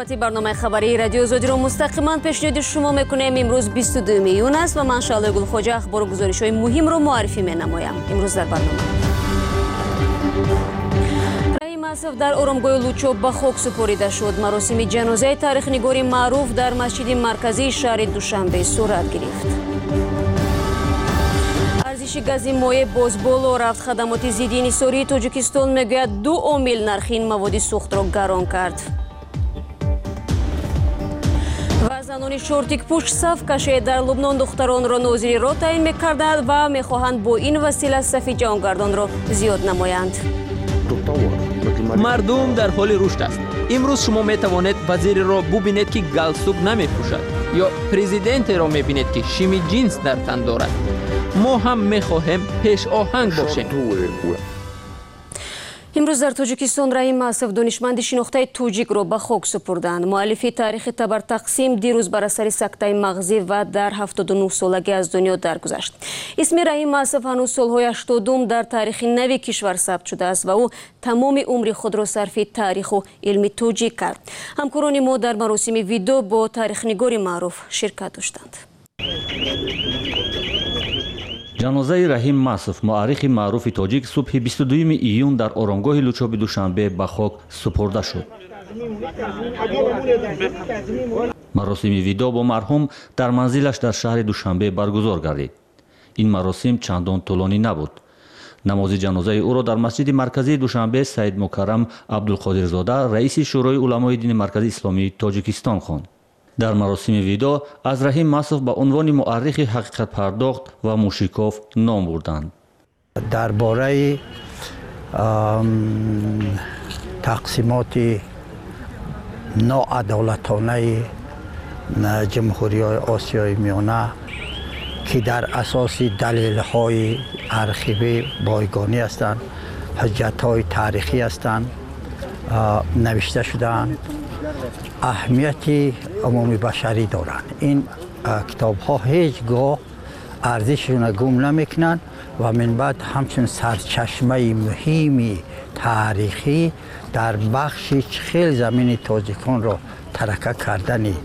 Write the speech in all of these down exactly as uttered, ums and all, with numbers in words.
سلامتی برنامه خبری رادیو آزادی رو مستقیما پیشنهاد شما میکنیم. امروز بیست و دو میلیون است و من شعله گلخوجه اخبار و گزارش‌های مهم رو معرفی می‌نمایم. امروز در برنامه رحیم اسف در آرامگاه لوچو به خاک سپرده شد. مراسم جنازه تاریخ نگاری معروف در مسجد مرکزی شهر دوشنبه صورت گرفت. ارزش گاز مایع باز بالا رفت. خدمات ضد انحصاری تاجیکستان میگوید دو عامل نرخ این مواد سوخت را گران کرد. و زنان شورتیک پوش صف کشید در لبنان دختران را ناظری را تعیین میکردند و میخواهند با این وسیله صف جنگاردان را زیاد نمایند. مردم در حال رشد است. امروز شما می توانید وزیر را ببینید که گالسوک نمی پوشد یا پرزیدنت را می بینید که شیمی جینس در تن دارد. ما هم می خواهیم پیش آهنگ باشیم. امروز در تاجیکستان رحیم اسف دانشمند شناخته توجیک را به خاک سپردند. مؤلف تاریخ تبر تقسیم دیروز بر اثر سکته مغزی و در هفتاد و نه سالگی از دنیا درگذشت. اسم رحیم اسف هنوز سالهای هشتادم در تاریخ نو کشور ثبت شده است و او تمام عمر خود را صرف تاریخ و علم توجیک کرد. همکاران ما در مراسم ویدیو با تاریخ نگاری معروف شرکت داشتند. جنازه رحیم مسعود مورخ معروف تاجیک صبح بیست و دو ایون در آرامگاه لوچوب دوشنبه به خاک سپرده شد. مراسم ویدا با مرحوم در منزلش در شهر دوشنبه برگزار گردید. این مراسم چندان طولانی نبود. نماز جنازه او را در مسجد مرکزی دوشنبه سید مکرم عبدالقادرزاده رئیس شورای علمای دین مرکزی اسلامی تاجیکستان خواند. در مراسم ویدا از رحیم مسعود به عنوان مورخ حقیقت پرداخت و موشیکوف نام بردند. درباره تقسیمات ناعدالتانه جمهوری آسیای میانه که در اساس دلیل های ارخیوی بایگانی هستند، حجت های تاریخی هستند، نوشته شدند، اهمیت عمومی بشری دارند. این کتاب ها هیچگاه ارزششون گم نمیکنند و من بعد همچون سرچشمه مهمی تاریخی در بخش خیلی زمین تاجیکان را ترکه کردنی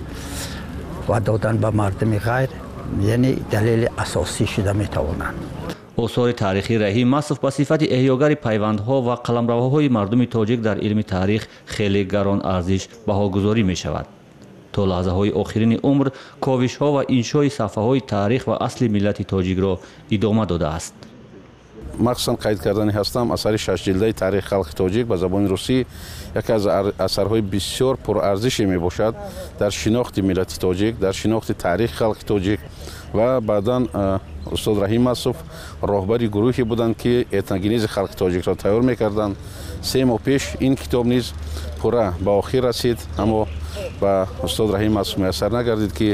و دادن به مردم غیر یعنی دلیل اساسی شده میتوانند. آثار تاریخی رحیم مسعود به صفت احیاگر پیوندها و قلمروهای مردم تاجیک در علم تاریخ خیلی گران ارزش بهاگذاری می شود. تا لحظه های آخرین عمر کاوش ها و انشای صفحه های تاریخ و اصل ملت تاجیک را ادامه داده است. مخصوصا قید کردن هستم اثر شش جلده تاریخ خلق تاجیک به زبان روسی یکی از اثرهای بسیار پرارزشی می باشد در شناخت ملت تاجیک، در شناخت تاریخ خلق تاجیک و بعداً استاد رحیم مسعود راهبری گروهی بودند که اتنوگنیز خلق تاجیک را تیار میکردند. سه ماه پیش این کتاب نیز پورا به آخر رسید، اما با استاد رحیم مسعود میسر نگردید که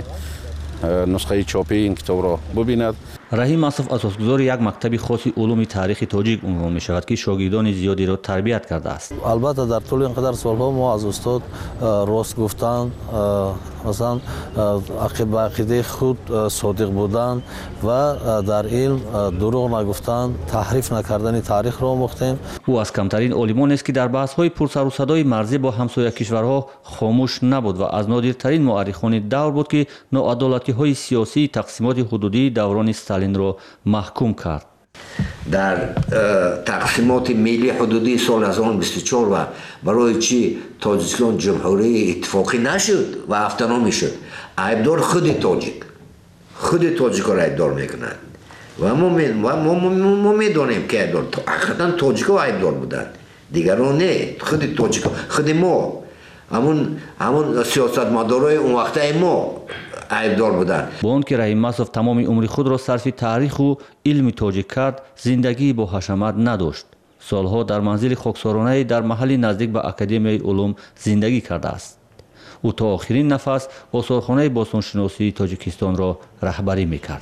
نسخه چاپی این کتاب را ببیند. رحیم مسعود اساسگذار یک مکتب خاص علوم تاریخ تاجیک عنوان می شود که شاگردان زیادی را تربیت کرده است. البته در طول اینقدر سالها ما از استاد راست گفتن، مثلا عقیده عقیده خود صادق بودن و در علم دروغ نگفتن، تحریف نکردن تاریخ را آموختیم. او از کمترین عالمان است که در بحث های پرسر و صدای مرزی با همسایه کشورها خاموش نبود و از نادرترین مورخان دور بود که ناعدالتی های سیاسی تقسیمات حدودی دوران استالین را محکوم کرد. در تقسیمات ملی حدودی سال هزار و نهصد و بیست و چهار و برای چی تاجیکستان جمهوری اتفاقی نشد و افتنامی شد، عیبدار خود تاجیک خود تاجیک را عیبدار میکنند و ما می و ما ما میدانیم که عیبدار حقیقتا تاجیک ها عیبدار بودند، دیگران نه، خود تاجیک خود ما همون همون سیاستمدارای اون وقته ما عیبدار بودند. با اون که رحیم مسعود تمام عمر خود را صرف تاریخ و علم تاجیک کرد، زندگی با حشمت نداشت. سالها در منزل خاکسارانه در محلی نزدیک به اکادمی علوم زندگی کرده است. او تا آخرین نفس آثارخانه باستانشناسی تاجیکستان را رهبری میکرد.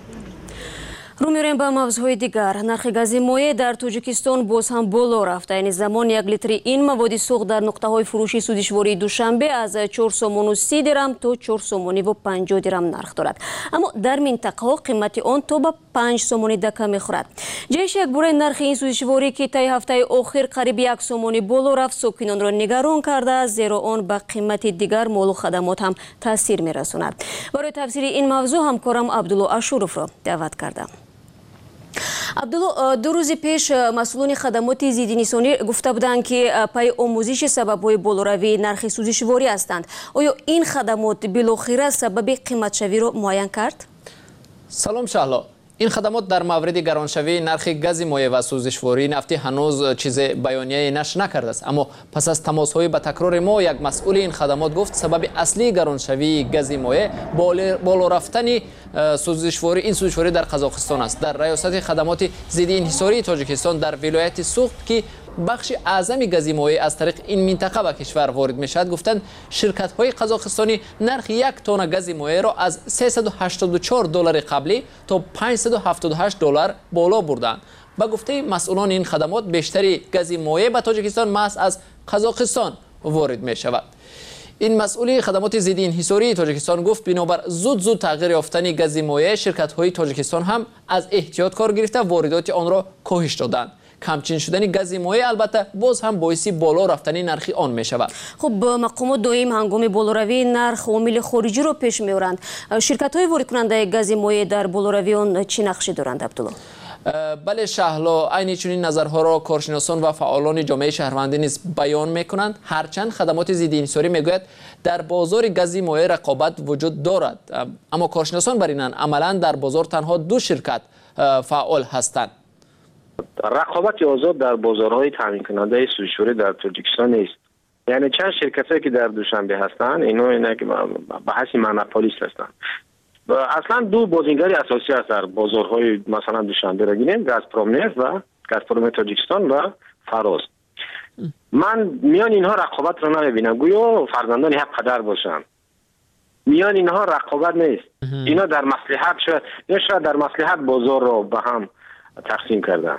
رو میریم به موضوع دیگر. نرخ گاز مایع در تاجیکستان باز هم بالا رفت. این زمان یک لیتر این مواد سوخت در نقطه های فروشی سودشواری دوشنبه از چهار سوم و سی درم تا چهار سوم و پنجاه درم نرخ دارد. اما در منطقه ها قیمت آن تا به پنج сомони дака мехӯрад. ҷаиш як бураи нархи ин сӯзишворӣ ки таи ҳафтаи охир қариби як сомони боло рафт сокинонро нигарон карда, зеро он ба қимати дигар молу хадамот ҳам таъсир мерасонад. барои тафсири ин мавзӯъ ҳамкорам Абдулло Ашуровро даъват кардам. Абдулло, ду рӯзи пеш масъулони хадамоти зиддинисонӣ гуфта буданд ки паи омӯзиши сабабҳои болоравии нархи сӯзишворӣ ҳастанд. оё ин хадамот билохира сабаби қиматшавиро муайян кард? салом Шаҳло. ин хадамот дар мавриди гароншавии нархи гази моеъ ва сӯзишвории нафтӣ ҳанӯз чизе баёнияе нашр накардааст. аммо пас аз тамосҳои ба такрори мо як масъули ин хадамот гуфт сабаби аслии гароншавии гази моеъ боло рафтани сӯзишворӣ ин сӯзишворӣ дар Қазоқистон аст. дар раёсати хадамоти зидди инҳисории Тоҷикистон дар вилояти Суғд ки бахши аъзами гази моеъ аз тариқи ин минтақа ба кишвар ворид мешавад, гуфтанд ширкатҳои қазоқистонӣ нархи як тонна гази моеъро аз сесаду ҳаштоду чор доллари қаблӣ то панҷсаду ҳафтоду ҳашт доллар боло бурданд. ба гуфтаи масъулони ин хадамот бештари гази моеъ ба Тоҷикистон маҳз аз Қазоқистон ворид мешавад. ин масъули хадамоти зидди инҳисории Тоҷикистон гуфт бинобар зуд зуд тағйир ёфтани гази моеъ ширкатҳои Тоҷикистон ҳам аз эҳтиёт кор гирифта воридоти онро коҳиш доданд. камчин шудани гази моеъ албатта боз ҳам боиси боло рафтани нархи он мешавад. хуб мақомот доим ҳангоми болоравии нарх омили хориҷиро пеш меоранд. ширкатҳои воридкунандаи гази моеъ дар болоравии он чӣ нақши доранд, Абдулло? бале Шаҳло, айни чунин назарҳоро коршиносон ва фаъолони ҷомеаи шаҳрвандӣ низ баён мекунанд. ҳарчанд хадамоти зидди инҳисорӣ мегӯяд дар бозори гази моеъ рақобат вуҷуд дорад, аммо коршиносон бар инанд амалан дар бозор танҳо ду ширкат фаъол ҳастанд. рақобати озод дар бозорҳои таъминкунандаи сӯзишворӣ дар Тоҷикистон нест. яъне чанд ширкатое ки дар Душанбе ҳастанд, ино ина ки ба ҳасби монополист ҳастанд. аслан ду бозингари асосӣ аст дар бозорҳои масалан Душанберо гирем, Газпромнефт ва Газпроми Тоҷикистон ва Фароз. ман миёни инҳо рақобатро намебинам, гӯё фарзандони ҳақ падар бошанд. миёни инҳо рақобат нест. ино дар маслиҳат шояд шояд дар маслиҳат бозорро ба ҳам тақсим кардам.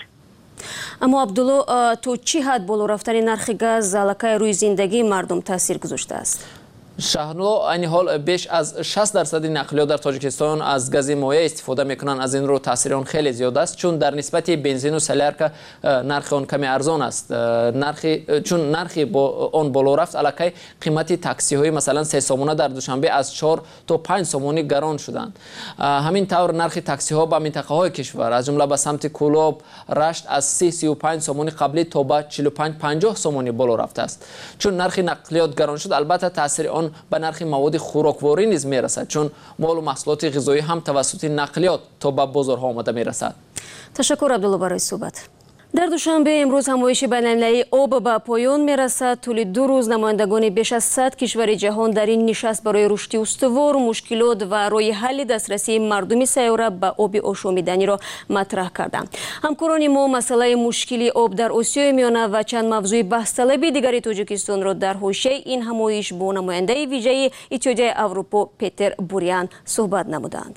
аммо Абдулло, то чӣ ҳад боло рафтани нархи газ аллакай рӯи зиндагии мардум таъсир гузоштааст? Шаҳрло айни ҳол беш аз шаст дарсади нақлиёт дар Тоҷикистон аз гази моеъ истифода мекунанд. аз ин рӯ таъсири он хеле зиёд аст, чун дар нисбати бензину солярка нархи он каме арзон аст. нархи чун нархи он боло рафт, аллакай қимати таксиҳои масалан се сомона дар Душанбе аз чор то панҷ сомонӣ гарон шуданд. ҳамин тавр нархи таксиҳо ба минтақаҳои кишвар аз ҷумла ба самти Кӯлоб, Рашт аз си сию панҷ сомонӣ қаблӣ то ба чилу панҷ панҷоҳ сомонӣ боло рафтааст. чун нархи нақлиёт гарон шуд, албатта таъсири он ба нархи маводи хӯрокворӣ низ мерасад, чун молу маҳсулоти ғизоӣ ҳам тавассути нақлиёт то ба бозорҳо омада мерасад. ташаккур Абдулло барои суҳбат. дар Душанбе имрӯз ҳамоиши байналмилалии об ба поён мерасад. тӯли ду рӯз намояндагони беш аз сад кишвари ҷаҳон дар ин нишаст барои рушди устувор, мушкилот ва роҳи ҳалли дастрасии мардуми сайёра ба оби ошомиданиро матраҳ карданд. ҳамкорони мо масъалаи мушкили об дар Осиёи миёна ва чанд мавзӯи баҳсталаби дигари Тоҷикистонро дар ҳошияи ин ҳамоиш бо намояндаи виҷаи Иттиҳодияи Аврупо Петер Бурян суҳбат намуданд.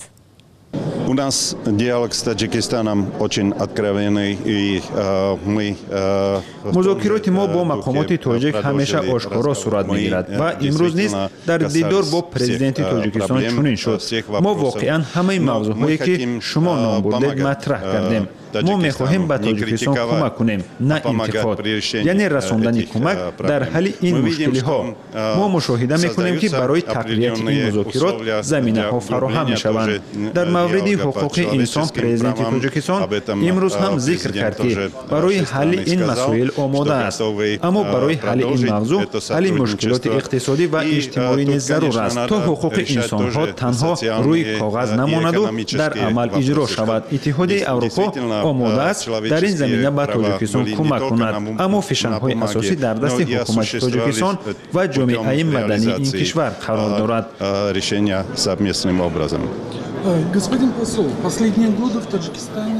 У нас диалог с Таджикистаном очень откровенный, и э, мы... Э, музокироти мо бо мақомоти тоҷик ҳамеша ошкоро сурат мегирад ва имрӯз низ дар дидор бо президенти Тоҷикистон чунин шуд. мо воқеан ҳамаи мавзӯъҳое ки шумо ном бурдед матраҳ кардем. мо мехоҳем ба Тоҷикистон кӯмак кунем, на интиқод, яъне расондани кӯмак дар ҳалли ин мушкилиҳо. мо мушоҳида мекунем ки барои тақвияти ин музокирот заминаҳо фароҳам мешаванд. дар мавриди ҳуқуқи инсон президенти Тоҷикистон имрӯз ҳам зикр кард ки барои ҳалли ин масоил омода аст, аммо барои ҳалли ин мавзӯъ ҳалли мушкилоти иқтисодӣ ва иҷтимоӣ низ зарур аст, то ҳуқуқи инсонҳо танҳо рӯи коғаз намонаду дар амал иҷро шавад. Иттиҳодияи Аврупо омода аст дар ин замина ба Тоҷикистон кӯмак кунад, аммо фишанҳои асосӣ дар дасти ҳукумати Тоҷикистон ва ҷомеаи мадании ин кишвар қарор дорад. Решение совместным образом. Господин посол, последние годы в Таджикистане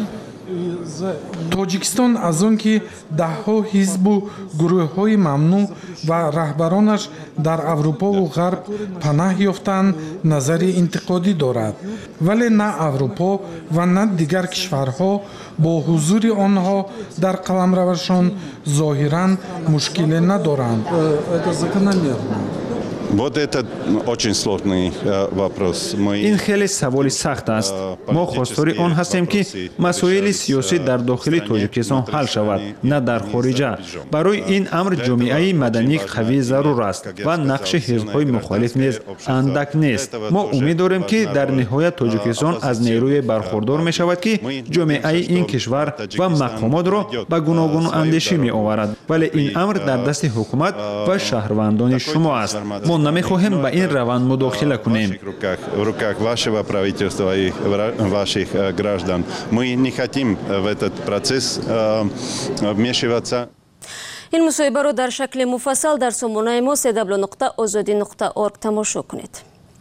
Тоҷикистон аз он ки даҳҳо ҳизбу гурӯҳҳои мамнӯъ ва раҳбаронаш дар Аврупову Ғарб панаҳ ёфтанд, назари интиқодӣ дорад. Вале на Аврупо ва на дигар кишварҳо бо ҳузури онҳо дар қаламравашон зоҳиран мушкиле надоранд. Это закономерно. Вот это очень сложный вопрос. این خیلی سوالی سخت است. ما خواستار آن هستیم که مسائل سیاسی در داخل تاجیکستان حل شود، نه در خارج. برای این امر جامعه مدنی قوی ضرور است و نقش حزب‌های مخالف نیز اندک نیست. ما امید داریم که در نهایت تاجیکستان از نیروی برخوردار می شود که جامعه این کشور و مقامات را به گوناگون اندیشه می آورد. ولی این امر در دست حکومت و شهروندان شما است. ما نمیخواهیم به این روند مداخله کنیم. В руках вашего правительства и ваших граждан. Мы не хотим в этот процесс вмешиваться. این مصاحبه رو در شکل مفصل در سامانه ما سی دبلیو نقطه آزادی نقطه اورگ تماشا کنید.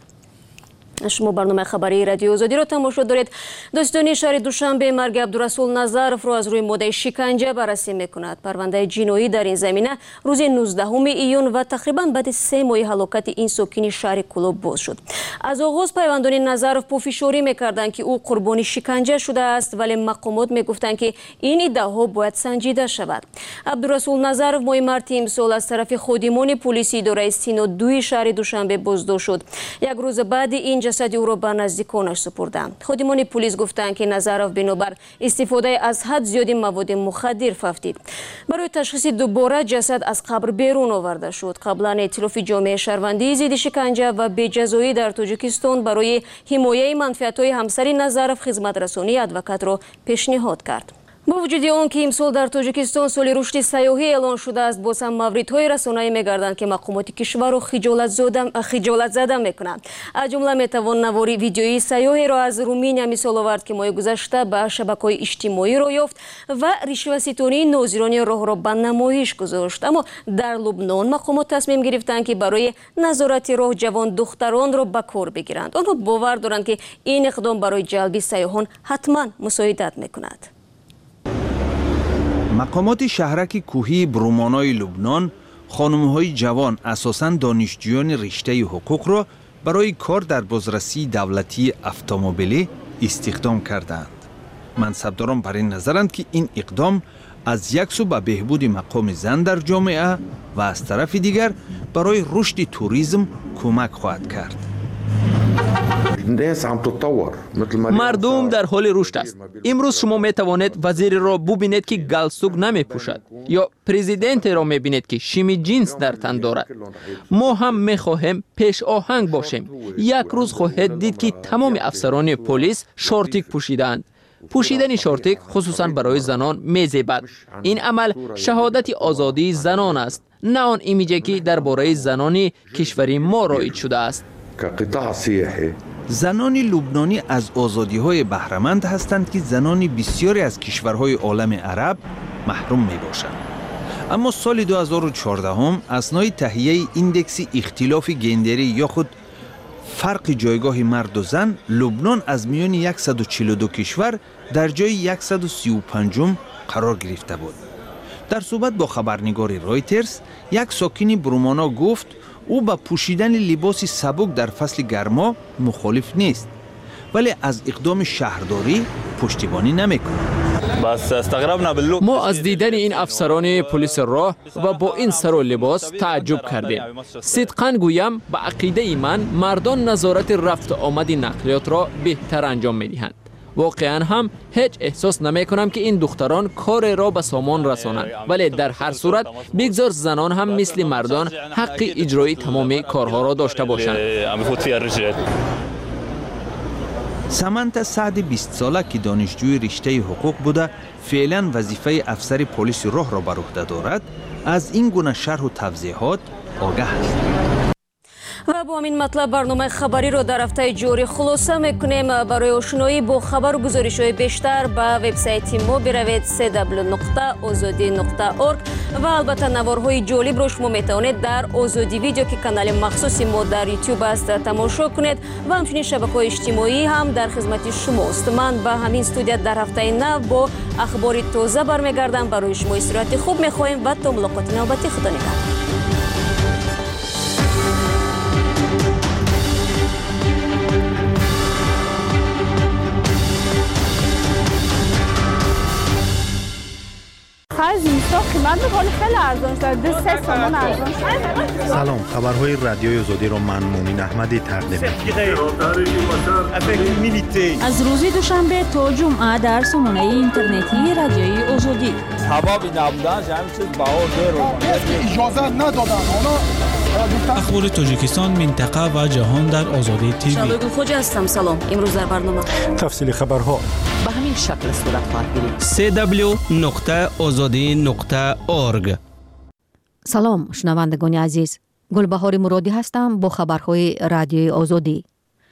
شما برنامه خبری رادیو آزادی را تماشا دارید. دادستانی شهر دوشنبه مرگ عبدالرسول نظرف را از روی مدعی شکنجه بررسی میکند. پرونده جنایی در این زمینه روز نوزدهم ایون و تقریبا بعد سه ماه هلاکت این ساکن شهر کلوب باز شد. از آغاز پیوندان نظرف پافشاری میکردند که او قربانی شکنجه شده است، ولی مقامات میگفتند که این ادعاها باید سنجیده شود. عبدالرسول نظرف ماه مارس امسال از طرف خادمان پلیس اداره سینا دو شهر دوشنبه بازداشت شد. یک روز بعد این جسد او را به نزدیکانش سپردند. خادمان پلیس گفتند که نظرف بنابر استفاده از حد زیاد مواد مخدر ففتید. برای تشخیص دوباره جسد از قبر بیرون آورده شد. قبلا ائتلاف جامعه شهروندی ضد شکنجه و بی‌جزایی در تاجیکستان برای حمایت منفعت‌های همسر نظرف خدمت رسانی ادوکات را پیشنهاد کرد. با وجود آن که امسال در تاجیکستان سال رشد سیاحی اعلان شده است، باز هم موردهای رسانه‌ای می‌گردند که مقامات کشور را خجالت زده خجالت زده می‌کنند. از جمله می‌توان نواری ویدیویی سیاحی را از رومینیا مثال آورد که ماه گذشته به شبکه‌های اجتماعی را یافت و رشوه‌ستانی ناظران راه را به نمایش گذاشت. اما در لبنان مقامات تصمیم گرفتند که برای نظارت راه جوان دختران را به کار بگیرند. آنها باور دارند که این اقدام برای جلب سیاحان حتما مساعدت می‌کند. مقامات شهرک کوهی برومانای لبنان خانم‌های جوان اساساً دانشجویان رشته حقوق را برای کار در بازرسی دولتی اتومبیلی استخدام کردند. منصبداران بر این نظرند که این اقدام از یک سو به بهبود مقام زن در جامعه و از طرف دیگر برای رشد توریسم کمک خواهد کرد. مردم در حال رشد است. امروز شما می توانید وزیر را ببینید که گالسوک نمی پوشد یا پرزیدنت را می بینید که شیمی جینس در تن دارد. ما هم می خواهیم پیش آهنگ باشیم. یک روز خواهید دید که تمام افسران پلیس شورتیک پوشیدند. پوشیدن شورتیک خصوصا برای زنان میزیبد. این عمل شهادت آزادی زنان است، نه آن ایمیجی که درباره زنان کشوری ما رایج شده است. زنان لبنانی از آزادی‌های بهره‌مند هستند که زنان بسیاری از کشورهای عالم عرب محروم می‌باشند. اما سال دو هزار و چهارده هم اثنای تهیه ایندکس اختلاف گندری یا خود فرق جایگاه مرد و زن، لبنان از میان صد و چهل و دو کشور در جای صد و سی و پنج قرار گرفته بود. در صحبت با خبرنگار رایترز، یک ساکن برومانا گفت او با پوشیدن لباس سبک در فصل گرما مخالف نیست، ولی از اقدام شهرداری پشتیبانی نمیکنه. ما از دیدن این افسران پلیس راه و با این سر و لباس تعجب کردیم. صدقاً گویم به عقیده من مردان نظارت رفت آمد نقلیات را بهتر انجام میدهند. واقعا هم هیچ احساس نمی کنم که این دختران کار را به سامان رسانند، ولی در هر صورت بگذار زنان هم مثل مردان حق اجرای تمام کارها را داشته باشند. سمنتا سعد بیست ساله که دانشجوی رشته حقوق بوده فعلا وظیفه افسر پلیس راه را بر عهده دارد، از این گونه شرح و توضیحات آگاه است. و با همین مطلب برنامه خبری رو در هفته جاری خلاصه میکنیم. برای آشنایی با خبر و گزارش‌های بیشتر به وبسایت ما بروید سی دبلیو نقطه آزادی نقطه اورگ و البته نوارهای جالب رو شما میتوانید در آزادی ویدیو که کانال مخصوص ما در یوتیوب است تماشا کنید و همچنین شبکه‌های اجتماعی هم در خدمت شماست. من به همین استودیو در هفته نو با اخبار تازه برمیگردم. برای شما استراحت خوب میخواهیم و تا ملاقات نوبتی. خدا نگهدار. خواهد قیمت خیلی خیلی ارزان شده. دو سه تومان ارزان شده. سلام، خبرهای رادیوی آزادی را من مومین احمدی تقدیم می‌کنم. از روز دوشنبه تا جمعه در سامانه اینترنتی رادیوی آزادی. حبابی نبودن همین چیز بهار داره. اجازه ندادن. اخبار تاجیکستان، منطقه و جهان در آزادی تیوی. شادو خوجا هستم. سلام. امروز در برنامه تفصیل خبرها به همین شکل صورت خواهد گرفت. سه دبلیو نقطه آزادی نقطه اورگ. سلام شنوندگان عزیز. گلبهار مرادی هستم با خبرهای رادیوی آزادی.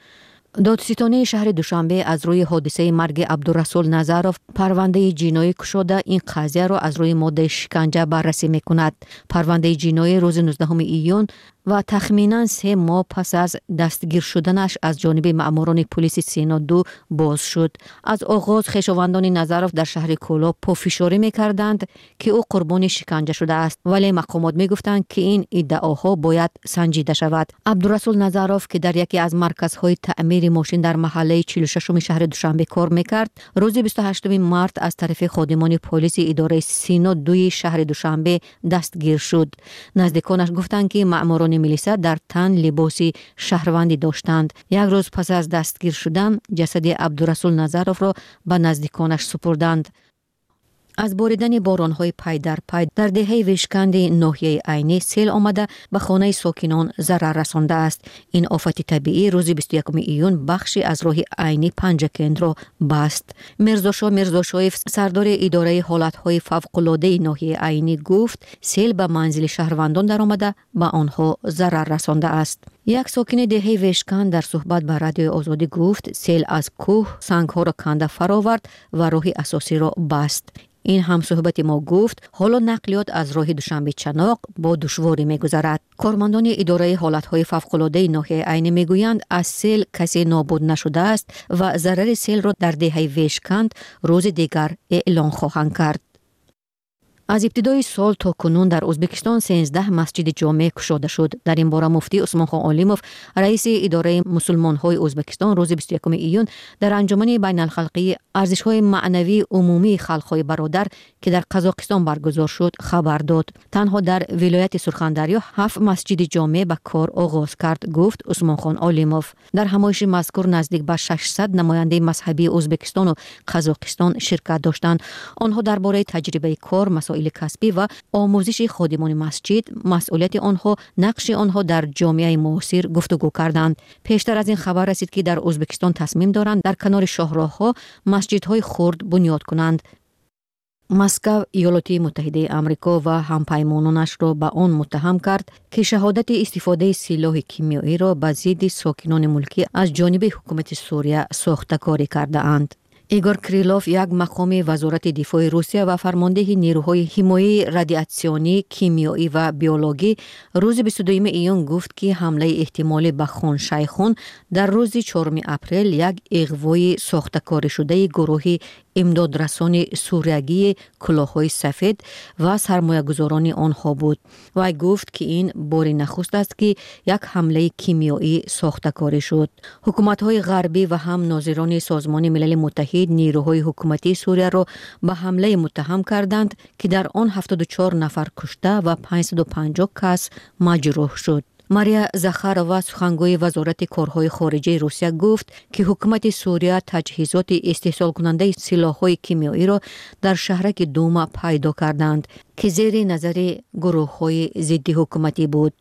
دادستانی شهر دوشنبه از روی حادثه مرگ عبدالرسول نظروف پرونده جنایی گشوده این قضیه را از روی ماده شکنجه بررسی میکند. پرونده جنایی روز نوزدهم ایون و تخمینا سه ماه پس از دستگیر شدنش از جانب مأموران پلیس سینا دو باز شد. از آغاز خویشاوندان نظروف در شهر کولاب پافشاری میکردند که او قربانی شکنجه شده است، ولی مقامات میگفتند که این ادعاها باید سنجیده شود. عبدالرسول نظروف که در یکی از مرکزهای تعمیر ماشین در محله چهل و ششم شهر دوشنبه کار میکرد، روز بیست و هشتم مارس از طرف خادمان پلیس اداره سینا دو شهر دوشنبه دستگیر شد. نزدیکانش گفتند که مأموران میلیسا در تن لباسی شهروندی داشتند. یک روز پس از دستگیر شدن جسد عبدالرسول نظروف را به نزدیکانش سپردند. از باریدن بارانهای پای در پای در دهه وشکند ناحیه عینی سیل آمده به خانه ساکنان ضرر رسانده است. این آفت طبیعی روز بیست و یکم ایون بخشی از راه عینی پنجکند را بست. میرزاشاه میرزاشایف سردار اداره حالتهای فوق‌العاده ناحیه عینی گفت سیل به منزل شهروندان در آمده به آنها ضرر رسانده است. یک ساکن دهه وشکند در صحبت با رادیوی آزادی گفت سیل از کوه سنگ‌ها را کنده فراورد و راه اساسی را بست. این هم صحبت ما گفت حالا نقلیات از راه دوشنبه چناق با دشواری می‌گذرد. کارمندان اداره حالتهای فوق‌العاده ناحیه عینی میگویند از سیل کسی نابود نشده است و ضرر سیل را در دهه وشکند روز دیگر اعلان خواهند کرد. از ابتدای سال تا کنون در ازبکستان سیزده مسجد جامع گشوده شد. در این باره مفتی عثمان خان عالیموف رئیس اداره مسلمان‌های ازبکستان روز بیست و یکم ایون در انجمن بین الخلقی ارزش‌های معنوی عمومی خلق‌های برادر که در قزاقستان برگزار شد خبر داد. تنها در ولایت سرخندریا هفت مسجد جامع به کار آغاز کرد، گفت عثمان خان عالیموف. در همایش مذکور نزدیک به ششصد نماینده مذهبی ازبکستان و قزاقستان شرکت داشتند. آنها درباره تجربه کار، مسائل کسبی و آموزش خادمان مسجد، مسئولیت آنها، نقش آنها در جامعه معاصر گفتگو کردند. پیشتر از این خبر رسید که در ازبکستان تصمیم دارند در کنار شاهراه‌ها مسجدهای خرد بنیاد کنند. مسکو ایالات متحده آمریکا و همپیمانانش را به آن متهم کرد که شهادت استفاده سلاح کیمیایی را به ضد ساکنان ملکی از جانب حکومت سوریه ساخته‌کاری کرده اند. ایگور کریلوف، یک مقام وزارت دفاع روسیه و فرمانده نیروهای حمایه رادیاسیونی، کیمیایی و بیولوژی روز بیست و دوم ایون گفت که حمله احتمالی به خان شیخون در روز چهارم اپریل یک اغوای ساخته‌کاری شده گروه امدادرسان سوریگی کلاه‌های سفید و سرمایه‌گذاران آنها بود. و گفت که این بار نخست است که یک حمله کیمیایی ساخته‌کاری شد. حکومت‌های غربی و هم ناظران سازمان ملل متحد نیروهای حکومتی سوریه را به حمله متهم کردند که در آن هفتاد و چهار نفر کشته و پانصد و پنجاه کس مجروح شد. ماریا زخاروا، سخنگوی وزارت کارهای خارجه روسیه گفت که حکومت سوریه تجهیزات استحصال کننده سلاح‌های کیمیایی را در شهرک دوما پیدا کردند که زیر نظر گروه‌های ضد حکومتی بود.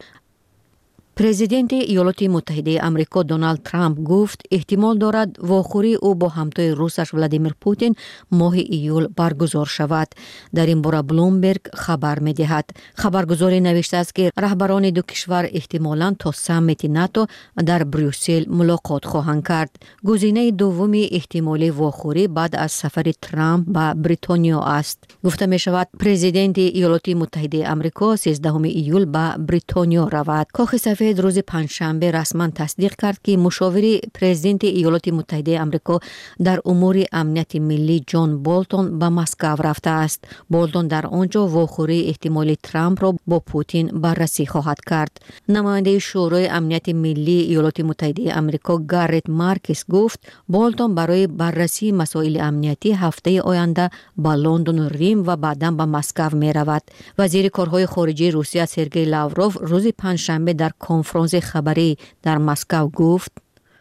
پرزیدنت ایالات متحده آمریکا دونالد ترامپ گفت احتمال دارد واخوری او با همتای روسش ولادیمیر پوتین ماه ایول برگزار شود. در این باره بلومبرگ خبر می دهد. خبرگزاری نوشته است که رهبران دو کشور احتمالاً تا سمیت ناتو در بروسل ملاقات خواهند کرد. گزینه دومی احتمالی واخوری بعد از سفر ترامپ به بریتانیا است. گفته می شود پرزیدنت ایالات متحده آمریکا سیزدهم ایول به بریتانیا رود. کاخ سفید سفید روز پنجشنبه رسما تصدیق کرد که مشاور پرزیدنت ایالات متحده آمریکا در امور امنیت ملی جان بولتون به مسکو رفته است. بولتون در آنجا واخوری احتمال ترامپ را با پوتین بررسی خواهد کرد. نماینده شورای امنیت ملی ایالات متحده آمریکا گارت مارکس گفت بولتون برای بررسی مسائل امنیتی هفته آینده به لندن، ریم و بعداً به مسکو می رود. وزیر کارهای خارجه روسیه سرگئی لاوروف روز پنجشنبه در کنفرانس خبری در مسکو گفت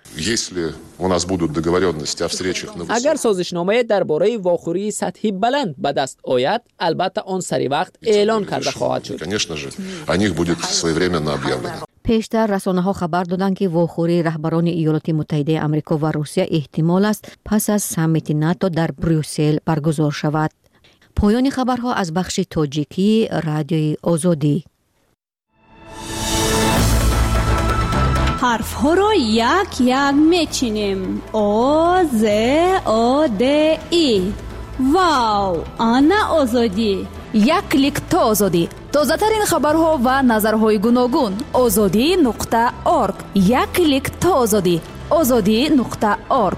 اگر سازشنامه درباره واخوری سطحی بلند به دست آید، البته آن سری وقت اعلان کرده خواهد شد. پیشتر رسانه ها خبر دادند که واخوری رهبران ایالات متحده آمریکا و روسیه احتمال است پس از سمیت ناتو در بروکسل برگزار شود. پایان خبرها از بخش تاجیکی رادیوی آزادی. حرف ها را یک یک میچینیم. او ز او د ای. واو، آنا آزادی. یک کلیک تا آزادی. تازه ترین خبرها و نظرهای گوناگون. آزادی نقطه اورگ. یک کلیک تا آزادی. آزادی نقطه اورگ.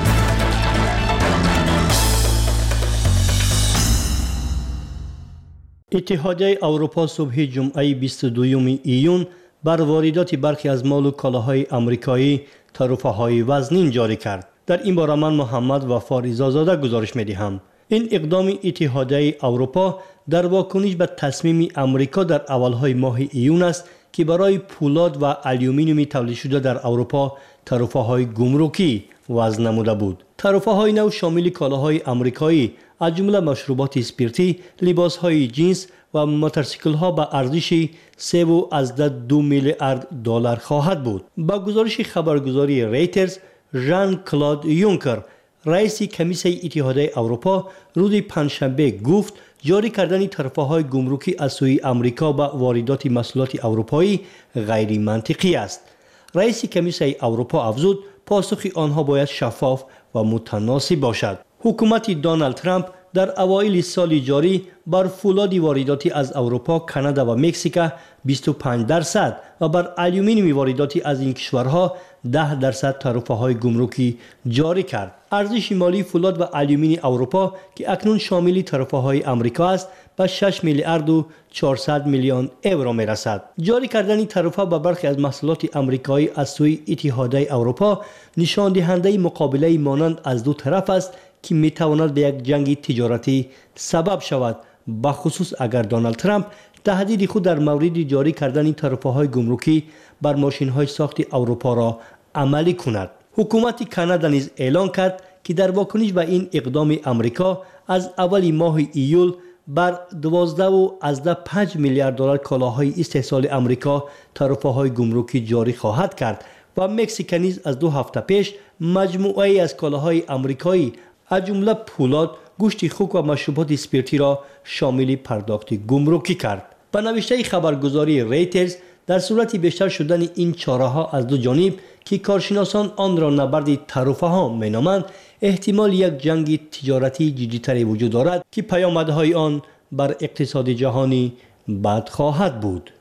اتحادیه اروپا صبح جمعه بیست و دوم ایون بر واردات برخی از مال و کالاهای آمریکایی تعرفه‌های وزنین جاری کرد. در این باره من محمد وفا رضازاده گزارش می‌دهم. این اقدام اتحادیه اروپا در واکنش به تصمیم آمریکا در اولهای ماه ایون است که برای پولاد و آلومینیوم تولید شده در اروپا تعرفه‌های گمرکی وضع نموده بود. تعرفه‌های نو شامل کالاهای آمریکایی از جمله مشروبات اسپریتی، لباس‌های جنس و موتورسیکل‌ها به ارزش سه و از دو میلیارد دلار خواهد بود. با گزارش خبرگزاری ریترز، ژان کلود یونکر، رئیس کمیسیون اتحادیه اروپا، روز پنجشنبه گفت جاری کردن تعرفه‌های گمرکی از سوی آمریکا به واردات محصولات اروپایی غیر منطقی است. رئیس کمیسیون اروپا افزود پاسخ آنها باید شفاف و متناسب باشد. حکومت دونالد ترامپ در اوایل سال جاری بر فولاد وارداتی از اروپا، کانادا و مکزیک بیست و پنج درصد و بر آلومینیوم وارداتی از این کشورها ده درصد تعرفه‌های گمرکی جاری کرد. ارزش مالی فولاد و آلومینی اروپا که اکنون شامل تعرفه‌های آمریکا است به شش میلیارد و چهارصد میلیون یورو میرسد. جاری کردن تعرفه به برخی از محصولات آمریکایی از سوی اتحادیه اروپا نشان دهنده مقابله مانند از دو طرف است که میتواند به یک جنگ تجارتی سبب شود، بخصوص اگر دونالد ترامپ تهدید خود در مورد جاری کردن تعرفه‌های گمرکی بر ماشین‌های ساخت اروپا را عملی کند. حکومت کانادا نیز اعلان کرد که در واکنش به این اقدام آمریکا از اول ماه ایول بر دوازده و از پنج میلیارد دلار کالاهای استحصال آمریکا تعرفه‌های گمرکی جاری خواهد کرد و مکزیک نیز از دو هفته پیش مجموعه‌ای از کالاهای آمریکایی از جمله پولاد، گوشت خوک و مشروبات اسپریتی را شامل پرداخت گمرکی کرد. به نوشته خبرگزاری ریترز، در صورت بیشتر شدن این چاره‌ها از دو جانب که کارشناسان آن را نبرد تعرفه‌ها می‌نامند، احتمال یک جنگ تجارتی جدی‌تری وجود دارد که پیامدهای آن بر اقتصاد جهانی بد خواهد بود.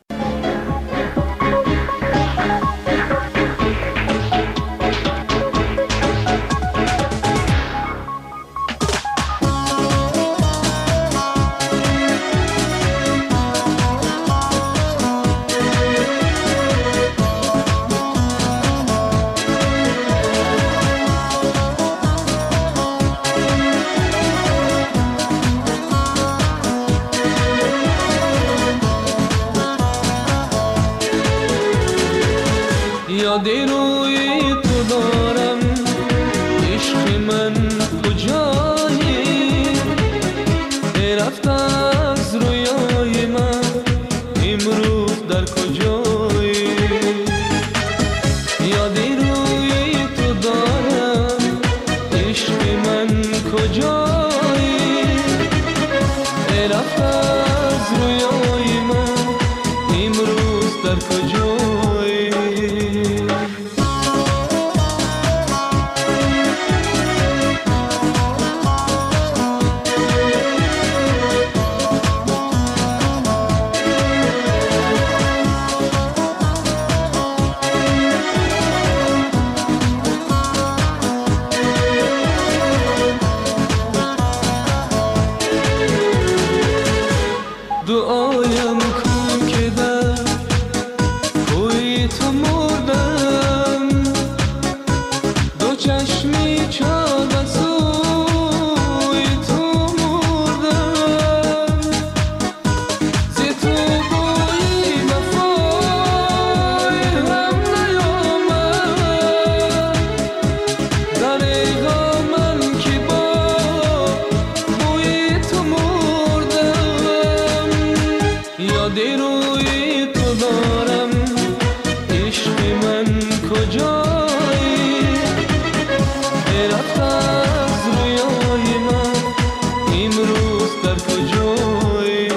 کجایی رفت از رویای من امروز در کجایی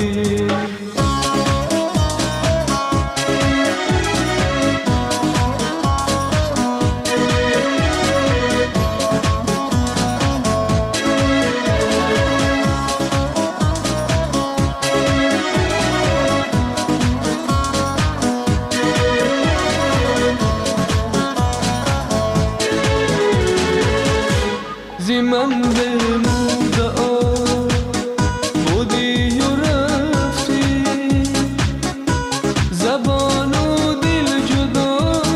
من بمونده آه بودی و رفتی زبان و دل جدا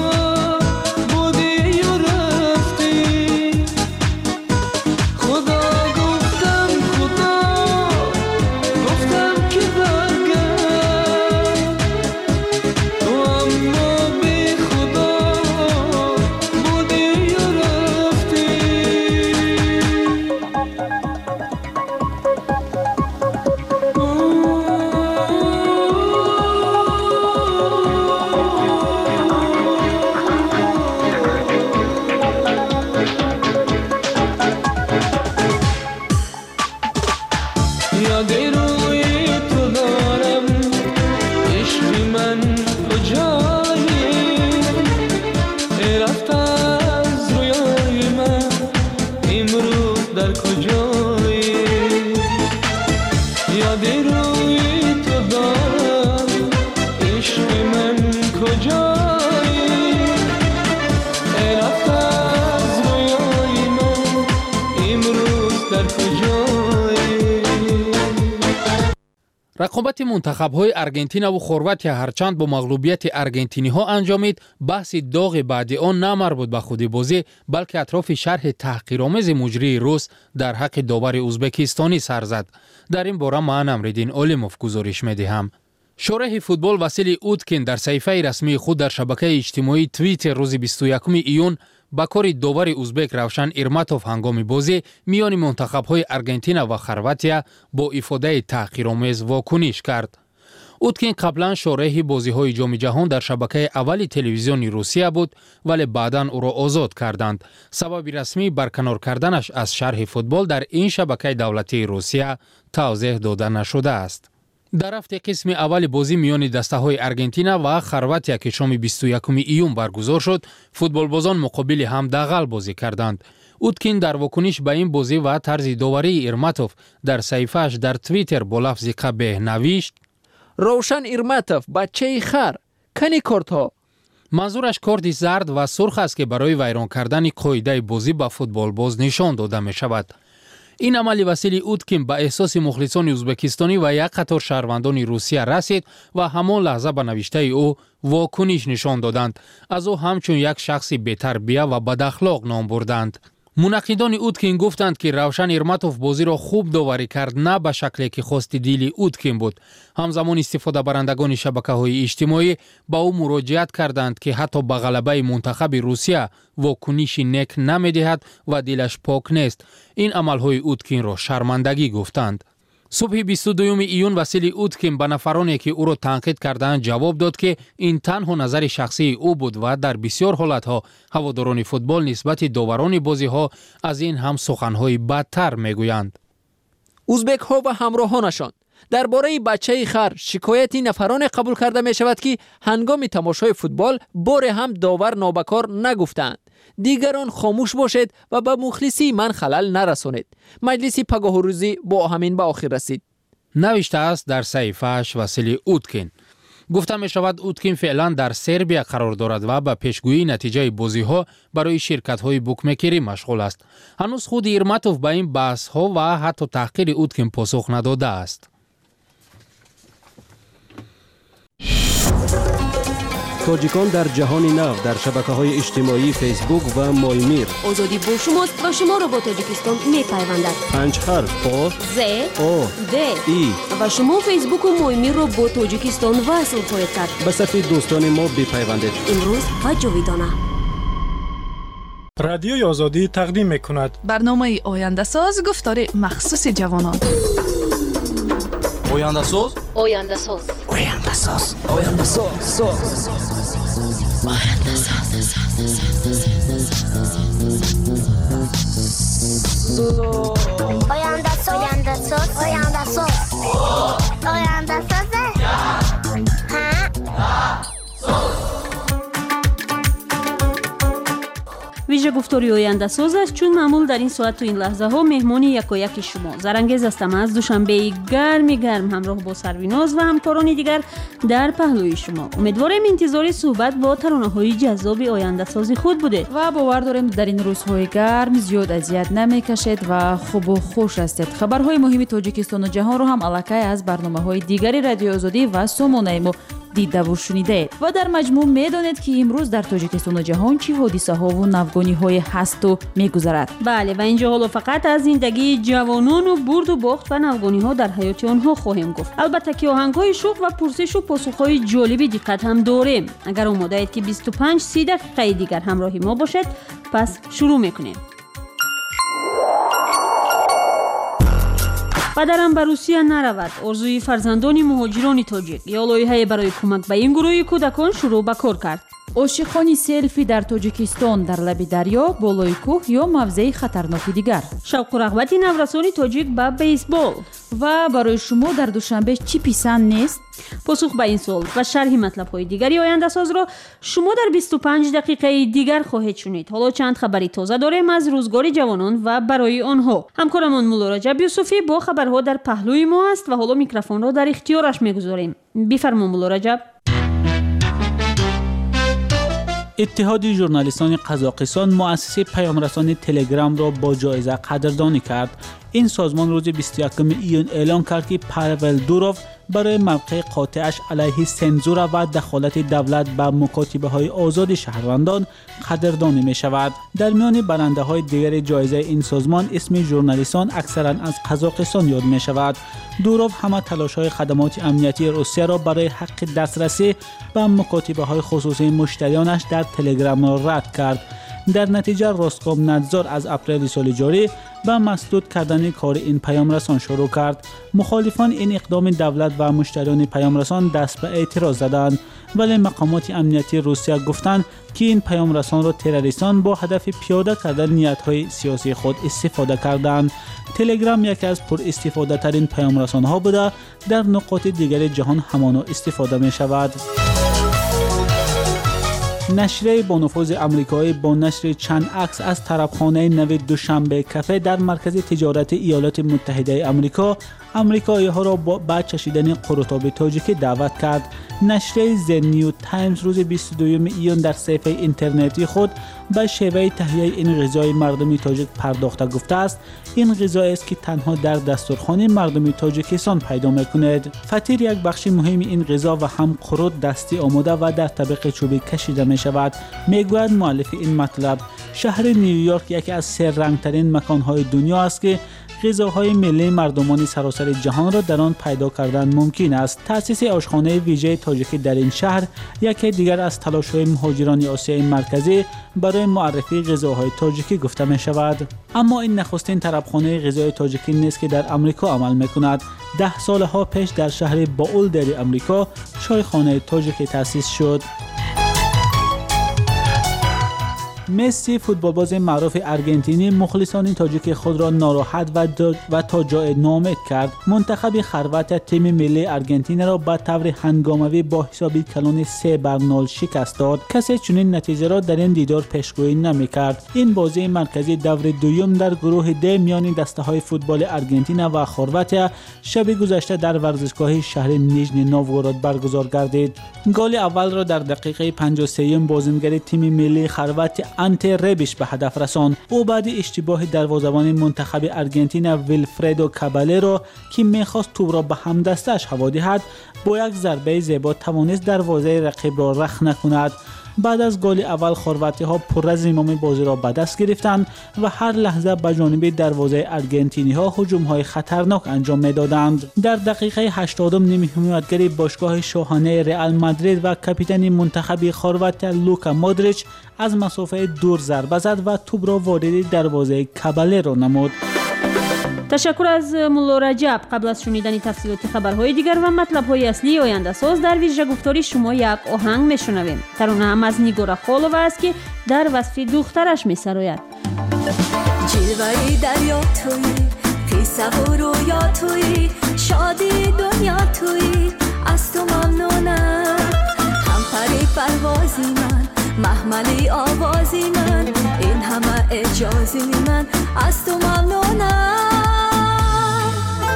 بودی و رفتی خدا گفتم خدا گفتم که برگرد تو اما بی خدا بودی و رفتی یاد روی تو دارم عشق من کجایی رفت از رویای من امروز در کجایی یاد روی تو دارم عشق من کجایی رفت از رویای من امروز در کجایی رقابت منتخب‌های آرژانتین و خرواتیا هرچند با مغلوبیت آرژانتینی‌ها انجامید، بحث داغ بعد آن نه مربوط به خود بازی بلکه اطراف شرح تحقیرآمیز مجری روس در حق داور ازبکستانی سر زد. در این باره من امرالدین عالموف گزارش می‌دهم. شارح فوتبال واسیلی اوتکین در صفحه رسمی خود در شبکه اجتماعی توییتر روز بیست و یکم ایون با کار داور ازبک روشن ایرماتوف هنگام بازی میان منتخب‌های آرژانتین و خرواتیا با افاده تحقیرآمیز واکنش کرد. اوتکین قبلا شارح بازی‌های جام جهان در شبکه اولی تلویزیونی روسیه بود ولی بعداً او را آزاد کردند. سبب رسمی برکنار کردنش از شرح فوتبال در این شبکه دولتی روسیه توضیح داده نشده است. در هفته قسم اول بازی میان دسته‌های آرژانتین و خرواتیا که شام بیست و یکم ایون برگزار شد، فوتبالبازان مقابل هم دغل بازی کردند. اوتکین در واکنش به این بازی و طرز داوری ایرماتوف در صفحه‌اش در توییتر با لفظ قبیح نوشت: روشن ایرماتوف بچه خر کنی کارت‌ها. منظورش کارت زرد و سرخ است که برای ویران کردن قاعده بازی با فوتبالباز نشان داده می شود. این عمل وسیله اوتکین به احساس مخلصان ازبکستانی و یک قطار شهروندان روسیه رسید و همان لحظه به نوشته او واکنش نشان دادند. از او همچون یک شخص بی‌تربیه و بد اخلاق نام بردند. منقدان اوتکین گفتند که روشن ایرماتوف بازی را خوب داوری کرد، نه به شکلی که خواست دیلی اوتکین بود. همزمان استفاده برندگان شبکه‌های اجتماعی با او مراجعت کردند که حتی به غلبه منتخب روسیه واکنش نک نمی‌دهد و دلش پاک نیست. این عمل‌های اوتکین را شرمندگی گفتند. صبح بیست و دوم ایون وسیله اوتکین به نفرانی که او را تنقید کردند جواب داد که این تنها نظر شخصی او بود و در بسیار حالتها هواداران فوتبال نسبت داوران بازی‌ها از این هم سخن‌های بدتر میگویند. ازبک‌ها و همراهانشان درباره بچه خر شکایتی نفران قبول کرده می شود که هنگام تماشای فوتبال بار هم داور نابکار نگفتند. دیگران خاموش باشید و به مخلصی من خلل نرسانید. مجلس پگاه و روزی با همین به آخر رسید. نوشته است در صحیفه‌اش وسیله اوتکین. گفته می شود اوتکین فعلا در سربیا قرار دارد و به پیشگویی نتیجه بازی‌ها برای شرکت‌های بوکمکری مشغول است. هنوز خود ایرماتوف به این بحث‌ها و حتی تحقیر اوتکین پاسخ نداده است. تاجیکان در جهان نو در شبکه‌های اجتماعی فیسبوک و مایمیر. آزادی با شماست و شما را با تاجیکستان می‌پیوندد. پنج حرف پا ز او د ای و شما فیسبوک و مایمیر را با تاجیکستان وصل خواهید کرد. به صفحه دوستان ما بپیوندید. امروز و جاویدانه. رادیوی آزادی تقدیم می‌کند برنامه آینده ساز گفتار مخصوص جوانان. آینده ساز آینده ساز آینده ساز آینده ساز آینده ساز ویژه گفتاری آینده ساز است، چون معمول در این ساعت و این لحظه ها مهمانی یکایک شما. زرانگیز هستم از دوشنبه گرم گرم همراه با سرویناز و همکاران دیگر در پهلوی شما. امیدواریم انتظار صحبت با ترانه‌های جذاب آینده ساز خود بوده و باور داریم در این روزهای گرم زیاد اذیت نمی‌کشید و خوب و خوش هستید. خبرهای مهم تاجیکستان و جهان رو هم الکی از برنامه‌های دیگری رادیو آزادی و سامانه ما دیده و شنیده و در مجموع میدانید که امروز در تاجیکستان و جهان چه حادثه ها و نوگانی های هست و میگذرد. بله و اینجا حالا فقط از زندگی جوانان و برد و باخت و نوگانی ها در حیات آنها خواهیم گفت. البته که آهنگ های شوق و پرسش و پاسخ های جالب دقت هم داریم. اگر آماده اید که بیست و پنج سی دقیقه دیگر همراهی ما باشد، پس شروع میکنیم. پدرم به روسیه نرود. آرزوی فرزندان مهاجران تاجیک یا لایحه برای کمک به این گروه کودکان شروع به کار کرد. عاشقان سلفی در تاجیکستان در لب دریا، بالای کوه یا موضع خطرناک دیگر. شوق و رغبت نورسان تاجیک به بیسبال. و برای شما در دوشنبه چی پسند نیست؟ پاسخ به این سوال و شرح مطلب‌های دیگری آینده ساز را شما در بیست و پنج دقیقه دیگر خواهید شنید. حالا چند خبری تازه داریم از روزگار جوانان و برای آنها. همکارمان مولا رجب یوسفی با خبرها در پهلوی ما است و حالا میکروفون را در اختیارش میگذاریم. بفرمایید مولا رجب. اتحاد ژورنالیستان قزاقستان مؤسسه پیامرسان تلگرام را با جایزه قدردانی کرد. این سازمان روز بیست و یکم ایون اعلان کرد که پاول دوروف برای موقع قاطعش علیه سنزور و دخالت دولت به مکاتبه های آزاد شهروندان قدردانی می شود. در میان برنده های دیگر جایزه این سازمان اسم ژورنالیستان اکثرا از قزاقستان یاد می شود. دوروف همه تلاش های خدمات امنیتی روسیه را برای حق دسترسی به مکاتبه های خصوصی مشتریانش در تلگرام را رد کرد. در نتیجه روسکوم نادزور از اپریل سال جاری به مسدود کردن کار این پیامرسان شروع کرد. مخالفان این اقدام دولت و مشتریان پیامرسان دست به اعتراض زدند، ولی مقامات امنیتی روسیه گفتند که این پیامرسان را تروریستان با هدف پیاده کردن نیت‌های سیاسی خود استفاده کردند. تلگرام یکی از پر استفاده ترین پیامرسان ها بوده، در نقاط دیگر جهان همانا استفاده می شود. نشریه با نفوذ آمریکایی با نشر چند عکس از طرفخانه نو دوشنبه کافه در مرکز تجارت ایالات متحده آمریکا آمریکایی ها را با چشیدن قروتاب تاجیکی دعوت کرد. نشریه زن نیو تایمز روز بیست و دوم ایون در صفحه اینترنتی خود به شیوه تهیه این غذای مردمی تاجیک پرداخته گفته است این غذا است که تنها در دسترخوان مردمی تاجیکستان پیدا می‌کند. فطیر یک بخش مهم این غذا و هم قروت دستی آماده و در طبق چوبی کشیده می شود. میگوید مؤلف این مطلب شهر نیویورک یکی از سه رنگترین مکان‌های دنیا است که غذاهای ملی مردمان سراسر جهان را در آن پیدا کردن ممکن است. تأسیس آشخانه ویژه تاجیکی در این شهر یکی دیگر از تلاش‌های مهاجران آسیای مرکزی برای معرفی غذاهای تاجیکی گفته می شود. اما این نخستین طرفخانه غذای تاجیکی نیست که در آمریکا عمل می کند. ده سالها پیش در شهر باول در آمریکا چایخانه تاجیکی تأسیس شد. مسی فوتبالباز معروف آرژانتینی مخلصان تاجیک خود را ناراحت و, و تا جای ناامید کرد. منتخب خلوت تیم ملی آرژانتین را به طور هنگامه‌ای با حساب کلان سه بر نول شکست داد. کسی چنین نتیجه را در این دیدار پیشگویی نمی‌کرد. این بازی مرکزی دور دوم در گروه د میان دسته‌های فوتبال آرژانتین و خرواتیا شب گذشته در ورزشگاه شهر نیژنی نوگوراد برگزار گردید. گل اول را در دقیقه پنجاه و سه بازیگر تیم ملی خرواتیا انته ربیش به هدف رساند. او بعد اشتباه دروازه‌بان منتخب آرژانتین ویلفردو کابالرو که می‌خواست توپ را به هم دستش هوا دهد با یک ضربه زیبا توانست دروازه رقیب را رخ نکند. بعد از گل اول خرواتی‌ها پر از زمام بازی را به دست گرفتند و هر لحظه به جانب دروازه آرژانتینی‌ها هجوم‌های خطرناک انجام می‌دادند. در دقیقه هشتادم نیمه حمایتگر باشگاه شاهانه رئال مادرید و کاپیتان منتخب خرواتیا لوکا مودریچ از مسافه دور ضربه زد و توپ را وارد دروازه کابالرو نمود. تشکر از مولا رجب. قبل از شنیدن تفصیلات خبرهای دیگر و مطلب‌های اصلی آینده ساز در ویژه گفتاری شما یک آهنگ میشنویم. ترانه هم از نیگورا خالووا است که در وصف دخترش میسراید. جلوه دریا تویی، قصه و رویا تویی، شادی دنیا تویی، از تو ممنونم. هم پری پروازی من، محملی آوازی من این همه اجازی من از تو ممنونم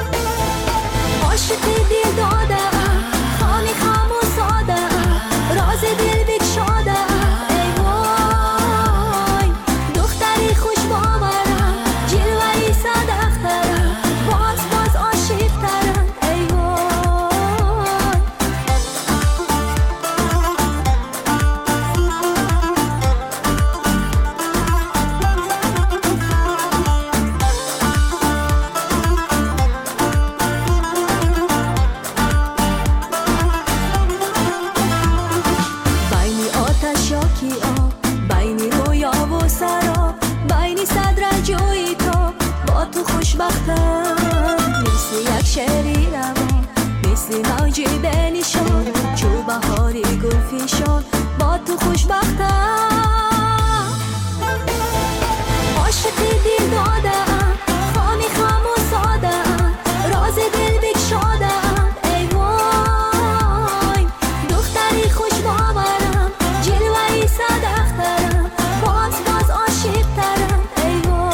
عاشق دل دادم خامی خم و ساده راز دل بگشاده ای وای دختری خوش باورم جلوهی صدقترم باز باز عاشقترم ای وای خوشبختم مثل یک شعری روان مثل موجی بنشان چو بهاری گل فشان با تو خوشبختم عاشق دل دادم خامی خم و سادم راز دل بگشادم ای وای دختری خوش باورم جلوهی صدقترم باز باز عاشقترم ای وای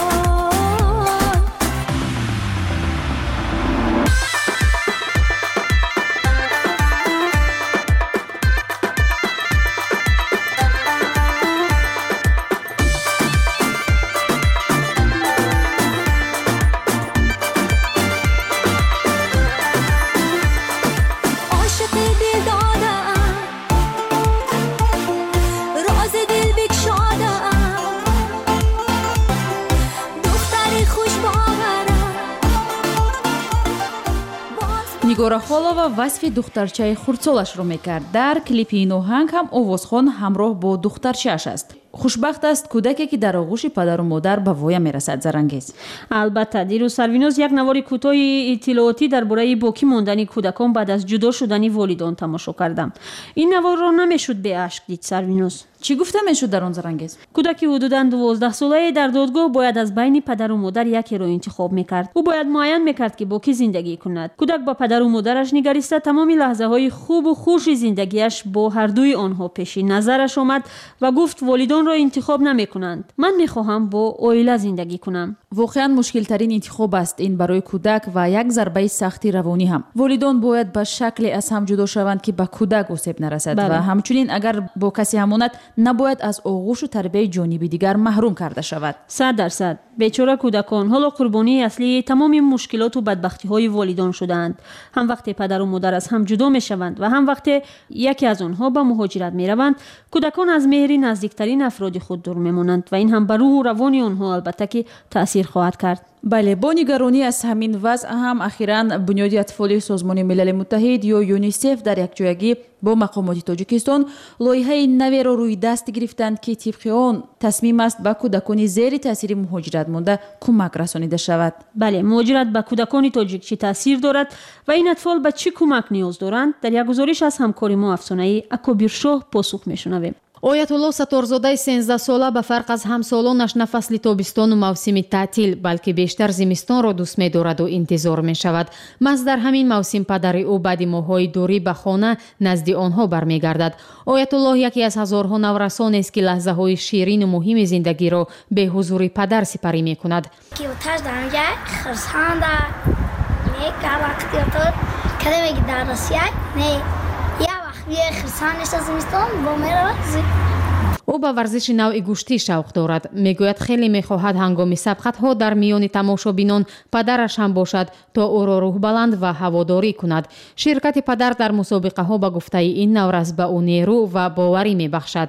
нигора холова васфи духтарчаи хурдсолашро мекард. дар клипи ин оҳанг ҳам овозхон ҳамроҳ бо духтарчааш аст. хушбахт аст кӯдаке ки дар оғӯши падару модар ба воя мерасад. Зарангез албатта дирӯз сарвиноз як навори кӯтоҳи иттилоотӣ дар бораи бокӣ мондани кӯдакон баъд аз ҷудо шудани волидон тамошо кардам. ин наворро намешуд беашк дид. Сарвиноз чӣ гуфта мешуд дар он? Зарангез кӯдаки ҳудудан дувоздаҳсолае дар додгоҳ бояд аз байни падару модар якеро интихоб мекард. ӯ бояд муайян мекард ки бо кӣ зиндагӣ кунад. кӯдак ба падару модараш нигариста тамоми лаҳзаҳои хубу хуши зиндагиаш бо ҳардуи онҳо пеши назараш омад ва гуфт волидонро интихоб намекунанд. ман мехоҳам бо оила зиндагӣ кунам. воқеан мушкилтарин интихоб аст ин барои кӯдак ва як зарбаи сахти равонӣ ҳам. волидон бояд ба шакле аз ҳам ҷудо шаванд ки ба кӯдак осеб нарасад ва ҳамчунин агар бо касе ҳамонад набояд аз оғӯшу тарбияи ҷониби дигар маҳрум карда шавад. сад дарсад бечора кӯдакон ҳоло қурбонии аслии тамоми мушкилоту бадбахтиҳои волидон шудаанд. ҳам вақте падару модар аз ҳам ҷудо мешаванд ва ҳам вақте яке аз онҳо ба муҳоҷират мераванд, кӯдакон аз меҳри наздиктарин афроди худ дур мемонанд ва ин ҳам ба рӯҳу равони онҳо албатта ки таъсир хоҳад кард. бале бо нигаронӣ аз ҳамин вазъ ҳам ахиран бунёди атфоли созмони милали муттаҳид ё юнисеф дар якҷоягӣ бо мақомоти тоҷикистон лоиҳаи наверо рӯи даст гирифтанд ки тибқи он тасмим аст ба кӯдакони зери таъсири муҳоҷират монда кӯмак расонида шавад. бале муҳоҷират ба кӯдакони тоҷик чӣ таъсир дорад ва ин атфол ба чӣ кӯмак ниёз доранд? дар як гузориш аз ҳамкори мо афсонаи акобиршоҳ посух мешунавем. оятулло сатторзодаи сенздаҳсола ба фарқ аз ҳамсолонаш на фасли тобистону мавсими таътил балки бештар зимистонро дӯст медораду интизор мешавад. маҳз дар ҳамин мавсим падари ӯ баъди моҳҳои дурӣ ба хона назди онҳо бармегардад. оятулло яке аз ҳазорҳо наврасонест ки лаҳзаҳои ширину муҳими зиндагиро бе ҳузури падар сипарӣ мекунад. ӯ ба варзиши навъи гӯштӣ шавқ дорад. мегӯяд хеле мехоҳад ҳангоми сабқатҳо дар миёни тамошобинон падараш ҳам бошад то ӯро рӯҳбаланд ва ҳаводорӣ кунад. ширкати падар дар мусобиқаҳо ба гуфтаи ин наврас ба ӯ нерӯ ва боварӣ мебахшад.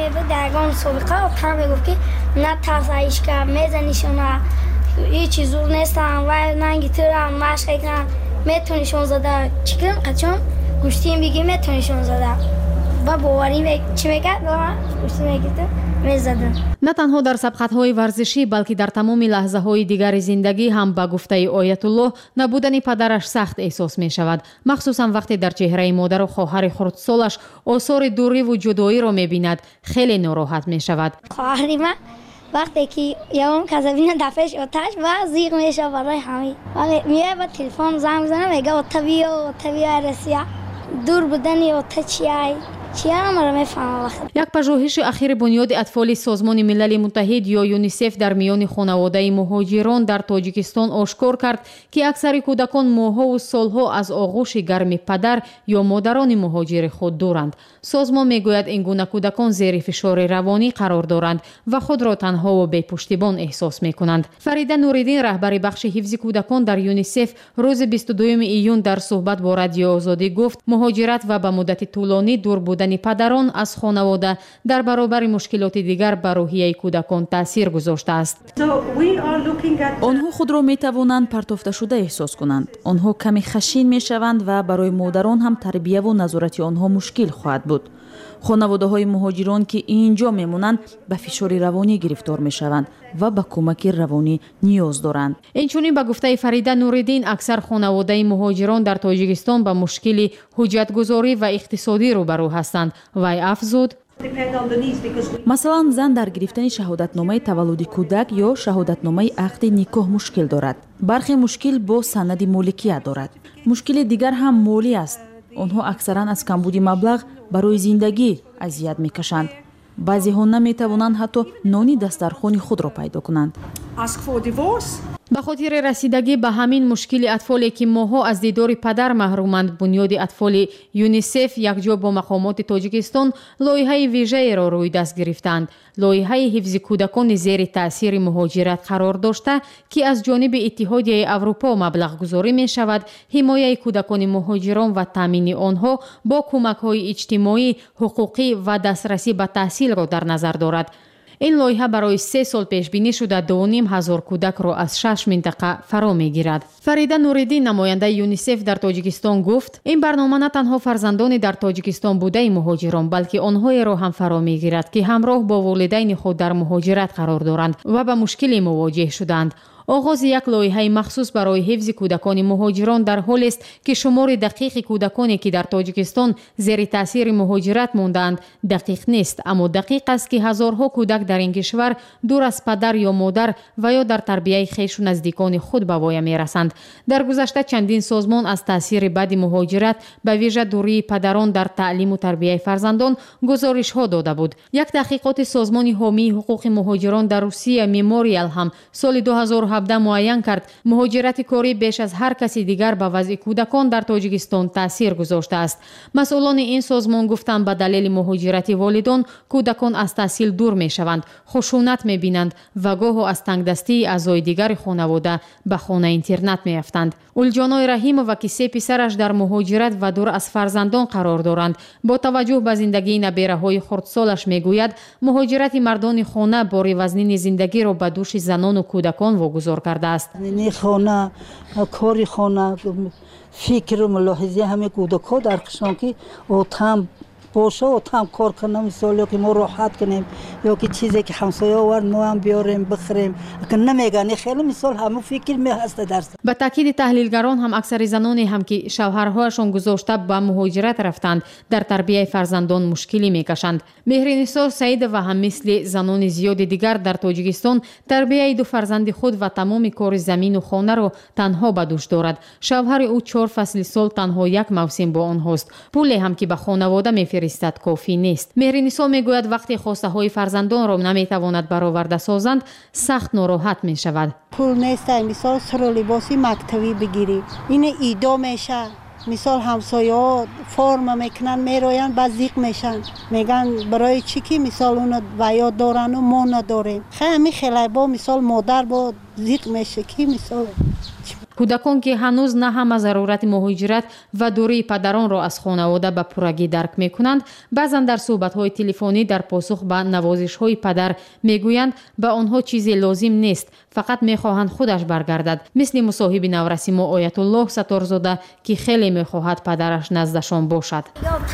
گوشتیم بگیم میتونیشون زدم با باوری چی میگه گوشتی میگیرم میزدم. نه تنها در سبقت‌های ورزشی بلکه در تمام لحظه‌های دیگر زندگی هم با گفته آیت الله نبودن پدرش سخت احساس می‌شود. مخصوصا وقتی در چهره مادر و خواهر خردسالش آثار دوری و جدایی را می‌بیند خیلی ناراحت می‌شود. خواهری من وقتی که یوم کذابین دفعش آتش و زیغ میشه برای همه. وقتی میاد با تلفن زنگ میزنه میگه اتبیا اتبیا رسیا دور بودنی آتش چیه як пажӯҳиши ахири бунёди атфоли созмони милали муттаҳид ё юнисеф дар миёни хонаводаи муҳоҷирон дар тоҷикистон ошкор кард ки аксари кӯдакон моҳҳову солҳо аз оғӯши гарми падар ё модарони муҳоҷири худ дуранд. созмон мегӯяд ин гуна кӯдакон зери фишори равонӣ қарор доранд ва худро танҳову бепуштибон эҳсос мекунанд. фарида нуриддин раҳбари бахши ҳифзи кӯдакон дар юнисеф рӯзи бисту дуюми июн дар суҳбат бо радиои озодӣ гуфт муҳоҷират ва ба муддати тӯлонӣ дур будани падарон аз хонавода дар баробари мушкилоти дигар ба рӯҳияи кӯдакон таъсир гузоштааст. онҳо худро метавонанд партофташуда эҳсос кунанд. онҳо каме хашин мешаванд ва барои модарон ҳам тарбияву назорати онҳо мушкил хоҳад буд. хонаводаҳои муҳоҷирон ки инҷо мемонанд ба фишори равонӣ гирифтор мешаванд ва ба кӯмаки равонӣ ниёз доранд. инчунин ба гуфтаи фарида нуриддин аксар хонаводаи муҳоҷирон дар тоҷикистон ба мушкили ҳуҷҷатгузорӣ ва иқтисодӣ рӯбарӯ ҳастанд. вай афзуд масалан зан дар гирифтани шаҳодатномаи таваллуди кӯдак ё шаҳодатномаи ақди никоҳ мушкил дорад. бархе мушкил бо санади моликият дорад. мушкили дигар ҳам молӣ аст. онҳо аксаран аз камбуди маблағ барои зиндагӣ азият мекашанд. баъзеҳо наметавонанд ҳатто нони дастархони худро пайдо кунанд. ба хотири расидагӣ ба ҳамин мушкили атфоле ки моҳҳо аз дидори падар маҳруманд бунёди атфоли юнисеф якҷо бо мақомоти тоҷикистон лоиҳаи вижаеро рӯйдаст гирифтанд. лоиҳаи ҳифзи кӯдакони зери таъсири муҳоҷират қарор дошта ки аз ҷониби иттиҳодияи аврупо маблағгузорӣ мешавад ҳимояи кӯдакони муҳоҷирон ва таъмини онҳо бо кӯмакҳои иҷтимоӣ ҳуқуқӣ ва дастрасӣ ба таҳсилро дар назар дорад. ин лоиҳа барои се сол пешбинӣ шуда дуним ҳазор кӯдакро аз шаш минтақа фаро мегирад. фарида нуриддин намояндаи юнисеф дар тоҷикистон гуфт ин барнома на танҳо фарзандони дар тоҷикистон будаи муҳоҷирон балки онҳоеро ҳам фаро мегирад ки ҳамроҳ бо волидайни худ дар муҳоҷират қарор доранд ва ба мушкиле мувоҷеҳ шуданд. оғози як лоиҳаи махсус барои ҳифзи кӯдакони муҳоҷирон дар ҳолест ки шумори дақиқи кӯдаконе ки дар тоҷикистон зери таъсири муҳоҷират мондаанд дақиқ нест, аммо дақиқ аст ки ҳазорҳо кӯдак дар ин кишвар дур аз падар ё модар ва ё дар тарбияи хешу наздикони худ ба воя мерасанд. дар гузашта чандин созмон аз таъсири баъди муҳоҷират ба вижа дурии падарон дар таълиму тарбияи фарзандон гузоришҳо дода буд. як таҳқиқоти созмони ҳомии ҳуқуқи муҳоҷирон дар Русия Memorial ҳам соли ду ҳазору ҳабдаҳ муайян кард муҳоҷирати корӣ беш аз ҳар каси дигар ба вазъи кӯдакон дар тоҷикистон таъсир гузоштааст. масъулони ин созмон гуфтанд ба далели муҳоҷирати волидон кӯдакон аз таҳсил дур мешаванд, хушунат мебинанд ва гоҳо аз тангдастии аъзои дигари хонавода ба хона интернат меафтанд. улҷоной раҳимова ки се писараш дар муҳоҷират ва дур аз фарзандон қарор доранд бо таваҷҷӯҳ ба зиндагии набераҳои хурдсолаш мегӯяд муҳоҷирати мардони хона бори вазнини зиндагиро ба дӯши занону кӯдакон вогузор кардааст. хона кори хона фикру мулоҳизаи ҳамаи кӯдакҳо дар қишон ки отам боша отам кор кунам мисоле ки мо роҳат кунем ё ки чизе ки ҳамсоя овард мо ҳам биёрем бихӯрем намеган хеле мисол ҳаму фикр меҳаста дар ба таъкиди таҳлилгарон ҳам аксари заноне ҳам ки шавҳарҳояшон гузошта ба муҳоҷират рафтанд дар тарбияи фарзандон мушкилӣ мекашанд. меҳринисо саидова ҳам мисли занони зиёди дигар дар тоҷикистон тарбияи ду фарзанди худ ва тамоми кори замину хонаро танҳо ба дӯш дорад. шавҳари ӯ чор фасли сол танҳо як мавсим бо онҳост. пуле ҳам ки ба хонавода мефиристад кофӣ нест. меҳринисо мегӯяд вақте хостаҳои фарзандонро наметавонад бароварда созанд сахт нороҳат мешавад. пул нест мисол саро либоси мактабӣ бигирӣ ин идо меша мисол ҳамсояҳо форма мекунанд мероянд ба зиқ мешанд меган барои чӣ ки мисол уно ваё дорану мо надорем хами хелайбо мисол модар бо зиқ меша ки мисол кӯдакон ки ҳанӯз на ҳама зарурати муҳоҷират ва дурии падаронро аз хонавода ба пуррагӣ дарк мекунанд баъзан дар суҳбатҳои телефонӣ дар посух ба навозишҳои падар мегӯянд ба онҳо чизе лозим нест фақат мехоҳанд худаш баргардад мисли мусоҳиби наврасимо оятуллоҳ саторзода ки хеле мехоҳад падараш наздашон бошад.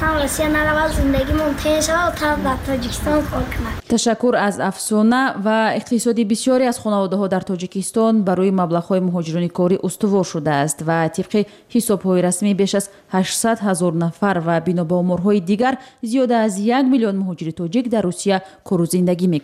ташаккур аз афсона ва иқтисоди бисёре аз хонаводаҳо дар тоҷикистон барои маблағҳои муҳоҷирони корӣ устувор шудааст ва тибқи ҳисобҳои расмӣ беш аз ҳаштсад ҳазор нафар ва бино ба оморҳои дигар зиёда аз як миллион муҳоҷири тоҷик дар Русия кору зиндагӣ мекунанд.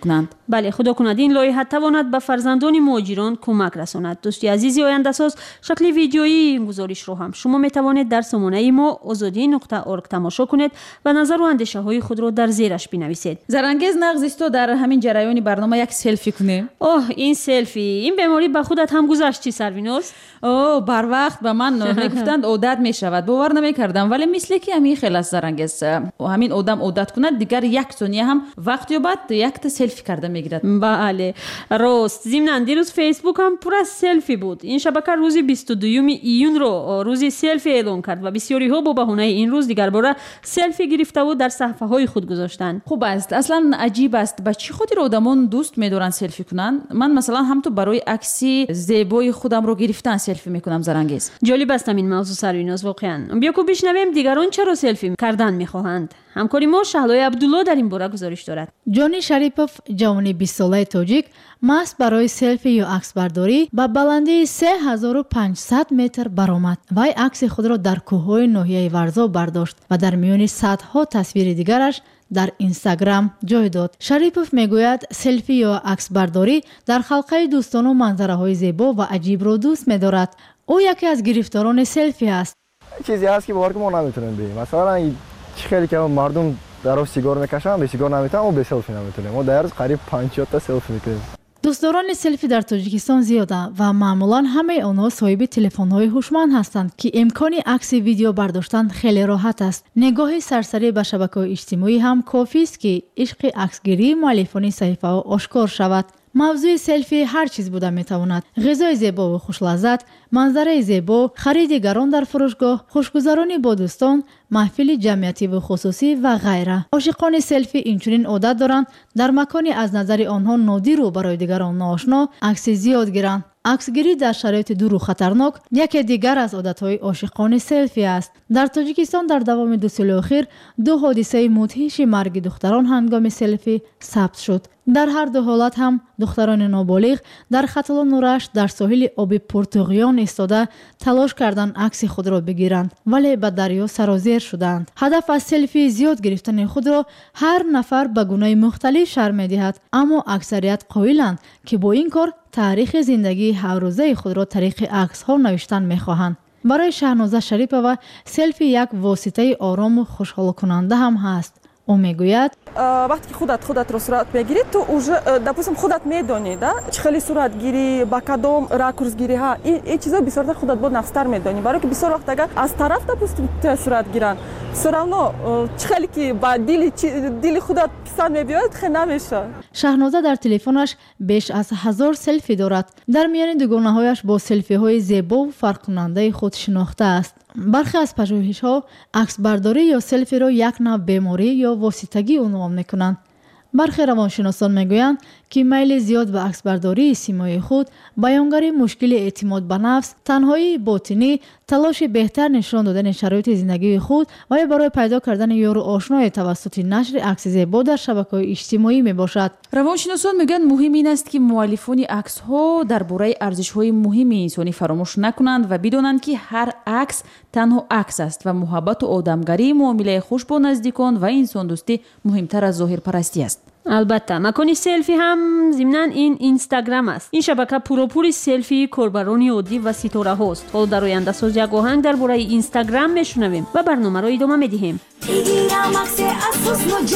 بله، خدا کند این لایحه تواند به فرزندان مهاجران کمک رساند. دوستی عزیزی آینده ساز شکل ویدیویی این گزارش رو هم شما می توانید در سامانه ما آزادی نقطه اورگ تماشا کنید و نظر و اندیشه های خود رو در زیرش بنویسید. زرانگیز نغز است تو در همین جریان برنامه یک سلفی کنیم. اوه این سلفی، این بیماری به خودت هم گذشت چی سرویناز؟ اوه بر وقت به من میگفتند عادت می شود. باور نمی کردم ولی مثل که همین خیلی زرانگیز و همین آدم عادت کند دیگر یک ثانیه هم وقت یا بعد یک تا سلفی کرده میگیرد. بله راست. ضمناً دیروز فیسبوک هم پر از سلفی بود. این شبکه روز بیست و دوم ایون رو روزی سلفی اعلام کرد و بسیاری ها با بهانه این روز دیگر باره سلفی گرفته و در صفحه های خود گذاشتن. خوب است. اصلا عجیب است به چی خودی رو آدمان دوست می‌دارن سلفی کنن. من مثلا هم تو برای عکسی زیبای خودم رو گرفتن سلفی میکنم. زرانگیز جالب است این موضوع سرویناز واقعا. بیا کو بشنویم دیگران چرا سلفی کردن میخواهند. همکاری ما شهلای عبدالله در این باره گزارش دارد. جانی شریپوف جوانی بیست ساله تاجیک مست برای سلفی یا عکس برداری با بلندی سه هزار و پانصد متر برآمد. وی عکس خود را در کوههای ناحیه ورزا برداشت و در میان صدها تصویر دیگرش در اینستاگرام جای داد. شریپوف میگوید سلفی یا عکس برداری در خلقه دوستان و منظره های زیبا و عجیب را دوست می‌دارد. او یکی از گرفتاران سلفی است. چیزی هست که باور که ما نمیتونیم بگیم. مثلا خیلی که مردم در سیگار میکشن به سیگار نمیتونن و به سلفی نمیتونیم. ما در روز قریب پنجاه تا سلفی میکنیم. دوستداران سلفی در تاجیکستان زیاده و معمولا همه آنها صاحب تلفن‌های هوشمند هستند که امکان عکس ویدیو برداشتن خیلی راحت است. نگاه سرسری به شبکه‌های اجتماعی هم کافی است که عشق عکسگیری مؤلفان صحیفه آشکار شود. موضوع سلفی هر چیز بوده میتواند. غذای زیبا و خوش لذت، منظره زیبا، خرید گران در فروشگاه، خوشگذرانی با دوستان، محفل جمعیتی و خصوصی و غیره. عاشقان سلفی اینچنین عادت دارند در مکانی از نظر آنها نادر و برای دیگران ناآشنا عکس زیاد گیرند. عکسگیری در شرایط دور و خطرناک یکی دیگر از عادتهای عاشقان سلفی است. در تاجیکستان در دوام دو سال اخیر دو حادثه مدهش مرگ دختران هنگام سلفی ثبت شد. در هر دو حالت هم دختران نابالغ در خطلان و رشت در ساحل آب پرتقیان ایستاده تلاش کردند عکس خود را بگیرند ولی به دریا سرازیر شدند. هدف از سلفی زیاد گرفتن خود را هر نفر به گونه‌های مختلف شرح می‌دهد، اما اکثریت قائلند که با این کار تاریخ زندگی هر روزه خود را طریق عکس‌ها نوشتن می‌خواهند. برای شهنازه شریپова سلفی یک واسطه آرام و خوشحال کننده هم هست. او میگوید وقتی که خودت خودت رو صورت میگیری تو اوج допустим خودت میدونی да چخلی صورت گیری با کدام راکورس گیری ها این این چیزا بسیار خودت بود نفستر میدونی برای که بسیار وقت اگر از طرف допустим صورت گیرن سراونو چخلی که با دل دل خودت پسند میبیاد خیلی نمیشه. شهنازه در تلفنش بیش از هزار سلفی دارد. در میان دوگانه‌هایش با سلفی های زیبا و فرق کننده خود شناخته است. برخی از پژوهش‌ها عکس برداری یا سلفی را یک نوع بیماری یا واسطگی عنوان می‌کنند. برخی روانشناسان میگویند که میل زیاد به عکس برداری سیمای خود بیانگر مشکل اعتماد به نفس، تنهایی باطنی، تلاش بهتر نشان دادن شرایط زندگی خود و برای پیدا کردن یار و آشنای توسط نشر عکس زیبا در شبکه‌های اجتماعی میباشد. روانشناسان میگن مهم این است که مؤلفان عکس‌ها درباره ارزش‌های مهم انسانی فراموش نکنند و بدانند که هر عکس تنها عکس است و محبت و آدمگری، معامله خوش با نزدیکان و انسان دوستی مهمتر از ظاهر پرستی است. البته مکانی سلفی هم ضمناً این اینستاگرام است. این شبکه پروپوری سلفی کاربرانی عادی و ستاره هاست. حالا در آینده ساز یک آهنگ درباره اینستاگرام میشنویم و برنامه را ادامه میدهیم. بگیرم عکس از حسن و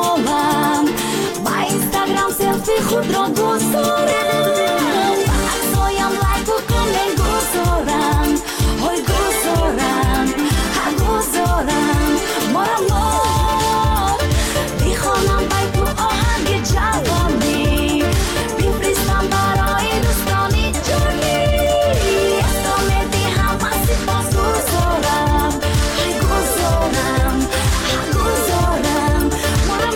جمالم با اینستاگرام سلفی خود را دوست دارم عکسایم لایک و کامنت گذارم های گذارم ها گذارم مارم مار بیخوانم باید تو آهنگ جوانی بیفرستم برای دوستانی جانی استامدی هم بسی باز گذارم های گذارم ها گذارم مارم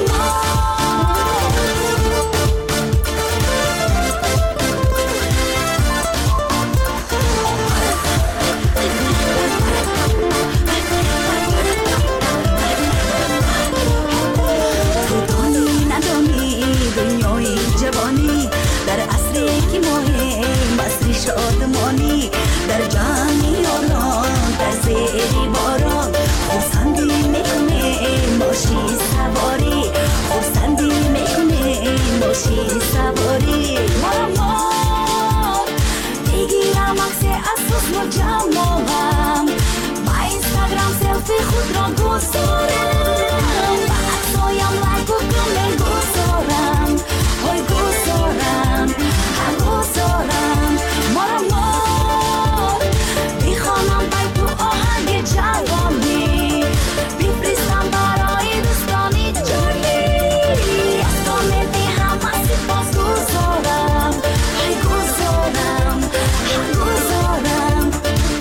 شادمانی در جانی آنان در زیری باران خوبسندی میکنه باشی سواری خوبسندی میکنه باشی بی سواری مرمار بگیرم عکس اساس مجملم با اینستاگرام سلفی خود را گذارم با عکسایم لایک و کامنت گذارم های گذارم هم گذارم مرمار میخوانم بای تو آهنگ جوانی بفرستم برای دوستانی جوری از کامنتی هم از سپاس گذارم های گذارم هم گذارم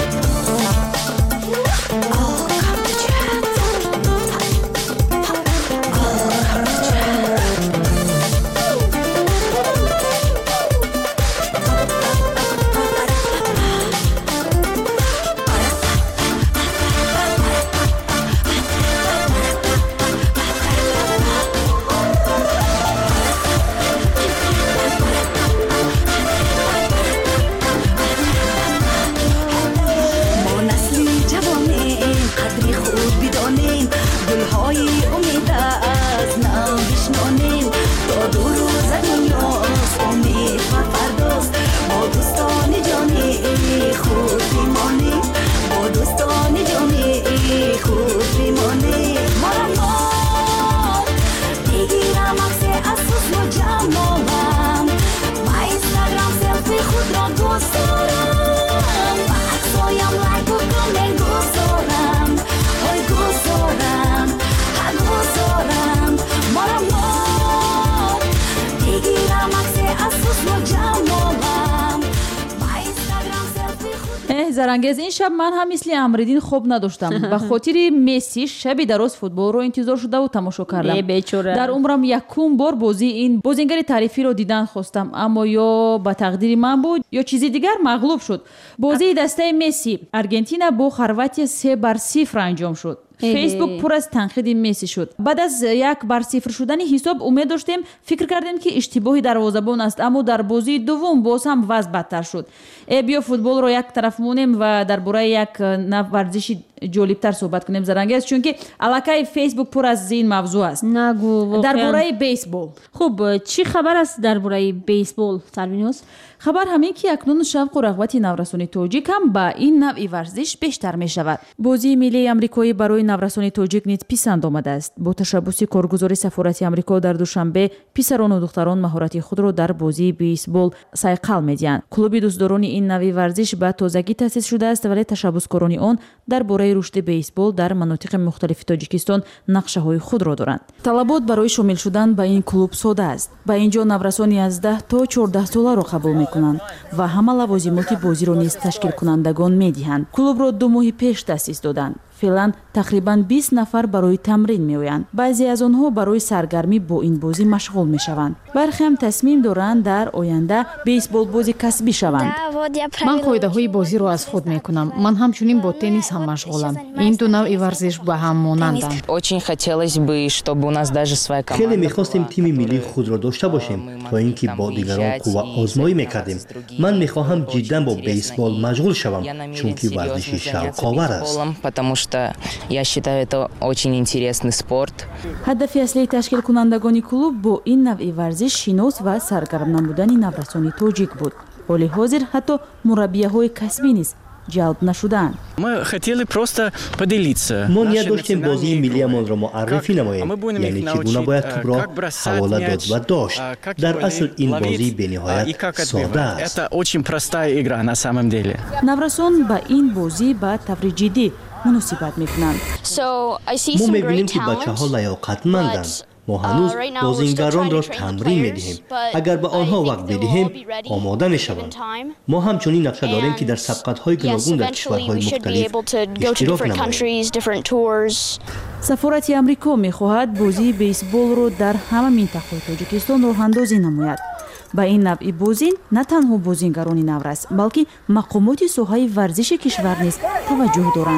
زرانگیز این شب من هم مثل امریدین خوب نداشتم به خاطر مسی شبی درست فوتبال رو انتظار شده و تماشا کردم در عمرم یکم بار بازی این بازیگر تعریفی رو دیدن خواستم اما یا به تقدیر من بود یا چیزی دیگر مغلوب شد بازی دسته مسی آرژانتین با خرواتیا سه بر صفر انجام شد فیسبوک پر از تنقید مسی شد بعد از یک بر صفر شدن حساب امید داشتیم فکر کردیم که اشتباهی دروازه‌بان است اما در بازی دوم باز هم وضع بدتر شد بیا فوتبال رو یک طرف مونیم و درباره یک نوع ورزش جالبتر صحبت کنیم زرانگیز چون که علاقه فیسبوک پر از این موضوع است نگو درباره بیسبال خب چی خبر است درباره بیسبال سالوینوس خبر همین که اکنون شوق و رغبت نورسانی تاجیک هم با این نوع ورزش بیشتر می شود. بازی ملی آمریکایی برای نورسانی تاجیک نیز پسند آمده است. با تشبوس کارگزاری سفارت آمریکا در دوشنبه پسران و دختران مهارت خود را در بازی بیسبال صیقل می‌دهند. کلوب دوستداران این نوع ورزش با تازگی تأسیس شده است ولی تشبوسکاران آن درباره رشد بیسبال در مناطق مختلف تاجیکستان نقشه‌های خود را دارند. طلبات برای شامل شدن به این کلوب ساده است. با اینجا نورسانی از ده تا چهارده ساله را قبول کنند و همه لوازمات بازی را نیز تشکیل کنندگان می‌دهند. کلوب را دو ماه پیش تأسیس دادند. فعلا تقریباً بیست نفر برای تمرین می‌آیند. بعضی از آنها برای سرگرمی با این بازی مشغول می‌شوند. برخی هم تصمیم دارند در آینده بیسبال بازی کسبی شوند. من قاعده‌های بازی را از خود می‌کنم. من همچنین با تنیس هم مشغولم. این دو نوع ورزش با هم مانندند. خیلی می‌خواستیم تیم ملی خود را داشته باشیم تا اینکه با دیگران قوه آزمایی می‌کردیم. من می‌خواهم جداً با بیسبال مشغول شوم چون که ورزشی شوق‌آور است. Я считаю, это очень интересный спорт. هدف اصلی تشکیل کنندگان کلوب با این نوع ورزش شناس و سرگرم نمودن نورسانی تاجیک بود. ولی حاضر حتی مربی‌های کسبی نیز جلب نشدند. ما хотели просто поделиться. ما نیت داشتیم بازی ملیمان را معرفی نماییم یعنی چگونه باید توپ را حواله داد و داشت. در اصل این بازی بینهایت ساده است. Это очень простая игра на самом деле. نورسان با این بازی با تفریح جدی مناسبت میکنند. ما میبینیم که بچه ها لیاقتمندند. ما هنوز بازیگران را تمرین میدهیم. اگر به آنها وقت بدهیم آماده میشوند. ما همچنین نقشه داریم که در سبقت‌های گوناگون در کشورهای مختلف اشتراک نماییم. سفارت آمریکا میخواهد بازی بیسبال را در همه منطقه تاجیکستان راه اندازی نماید. با این نوع بازی نه تنها بازیگران نورس بلکه مقامات ساحه ورزش کشور نیز توجه دارند.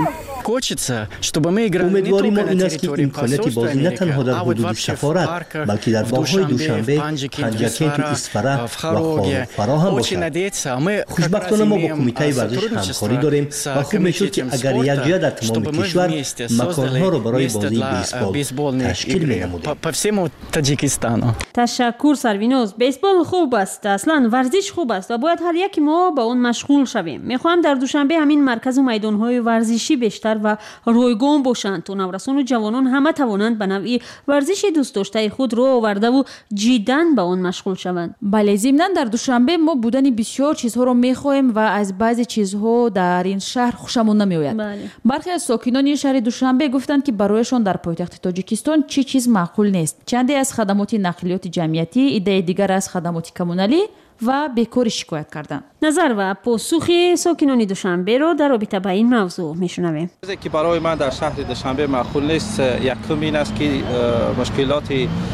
Хочется, чтобы мы играли не امیدواری только ما на این است که территории امکانات посольства بازی نه Америки, تنها در а вот حدود вообще в سفارت парках, بلکه در в باغ‌های Душанбе, دوشنبه، в Панджике, پنجاکنت в اسفره в و Хароге. فارا هم Очень باشد. надеяться, а мы как раз خوشبختانه ما با имеем کمیته ورزش сотрудничество همکاری داریم с و خوب میشد که комитетом اگر یک جا در спорта, تمام чтобы мы کشور вместе مکانها را создали برای место بازی для بیسبال бейсбольной تشکیل игры می‌نمودیم. по, по всему Таджикистану. تشکر سروینوز. بیسبال خوب است، اصلا ورزش خوب است و باید هر یک ما با اون مشغول شویم. میخوام در دوشنبه همین مرکز و میدانهای ورزشی بیشتر و رایگان باشند تا نورسان و جوانان همه توانند به نوعی ورزش دوست داشته خود رو آورده و جداً به اون مشغول شوند. بله، ضمناً در دوشنبه ما بودن بسیار چیزها رو میخوایم و از بعضی چیزها در این شهر خوشمون نمیآید. بله. برخی از ساکنان شهر دوشنبه گفتند که برایشان در پایتخت تاجیکستان چی چیز معقول نیست. چندی از خدمات نقلیات جمعیتی، عده دیگر از خدمات کمونالی و بیکاری شکایت کردند. نظر و پاسخ ساکنان دوشنبه رو در رابطه با این موضوع میشنویم. چیزی که برای من در شهر دوشنبه معقول نیست، یکم این است که مشکلات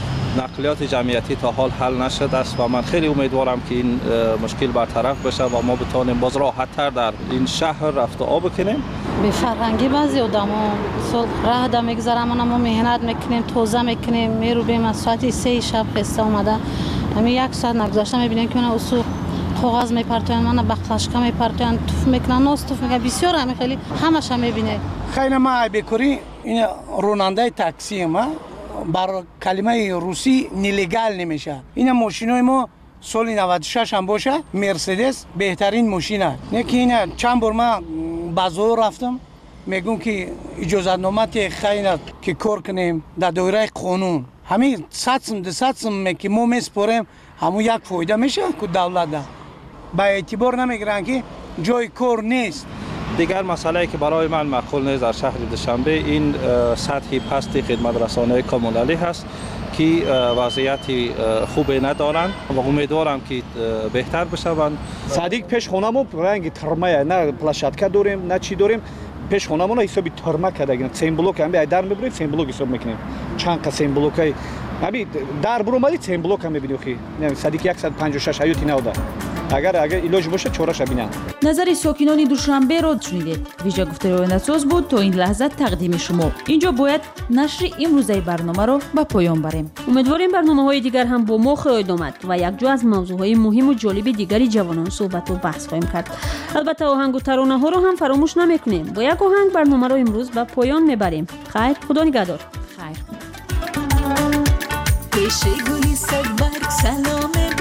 نقلیات جمعیتی تا حال حل نشده است و من خیلی امیدوارم که این مشکل برطرف بشه و ما بتوانیم باز راحت‌تر در این شهر رفت و آب بکنیم. به فرهنگی بعضی آدما صبح راه دا میگذرم، ما مهنت میکنیم، توزه میکنیم، میرویم از ساعت سه شب خسته اومده، همین یک ساعت نگذشته میبینیم که اون اصول کاغذ میپرتوین، من بخلاشکا میپرتوین، توف میکنن، ناز توف میکنن، بسیار همین خیلی همش هم میبینه. خیلی ما بیکاری این راننده تاکسی ما بر کلمه روسی نیلیگال نمیشه. این ماشینای ما سال نود و شش هم باشه مرسدس بهترین ماشینه. نه که این چند بار ما بازار رفتم میگم که اجازه نامه خیلی که کار کنیم در دایره قانون همین ساتسم ده ساتسم که ما میسپاریم همون یک فایده میشه که دولت ده با اعتبار نمیگیرن که جای کار نیست. دیگر مسئله که برای من معقول نیست در شهر دوشنبه این سطح پست خدمت رسانی کمونالی هست که وضعیت خوبی ندارند و امیدوارم که بهتر بشوند. صدیق پیش خونمون رنگ ترمه نه پلاشاتکا داریم نه چی داریم، پیش خونمون حسابی ترمه کردیم، سیم بلوک هم در میبریم، سیم بلوک حساب میکنیم، چند تا سیم بلوکای ابی در برو سیم بلوک هم میبینی خی نه صدیق صد و پنجاه و شش حیاتی نوده اگر اگر ایلاج باشه چورش ببینن. نظر ساکنان دوشنبه رو شنیدید. ویژه گفتگوی نساز بود تا این لحظه تقدیم شما. اینجا باید نشر امروزه برنامه رو به پایان بریم. امیدواریم برنامه‌های دیگر هم با ما خواهید آمد و یک جو از موضوعهای مهم و جالب دیگری جوانان صحبت و بحث خواهیم کرد. البته آهنگ و ترانه ها رو هم فراموش نمی‌کنیم. با یک آهنگ برنامه رو امروز به پایان میبریم. خیر، خدا نگهدار. خیر. پیش گلی صد برگ سلام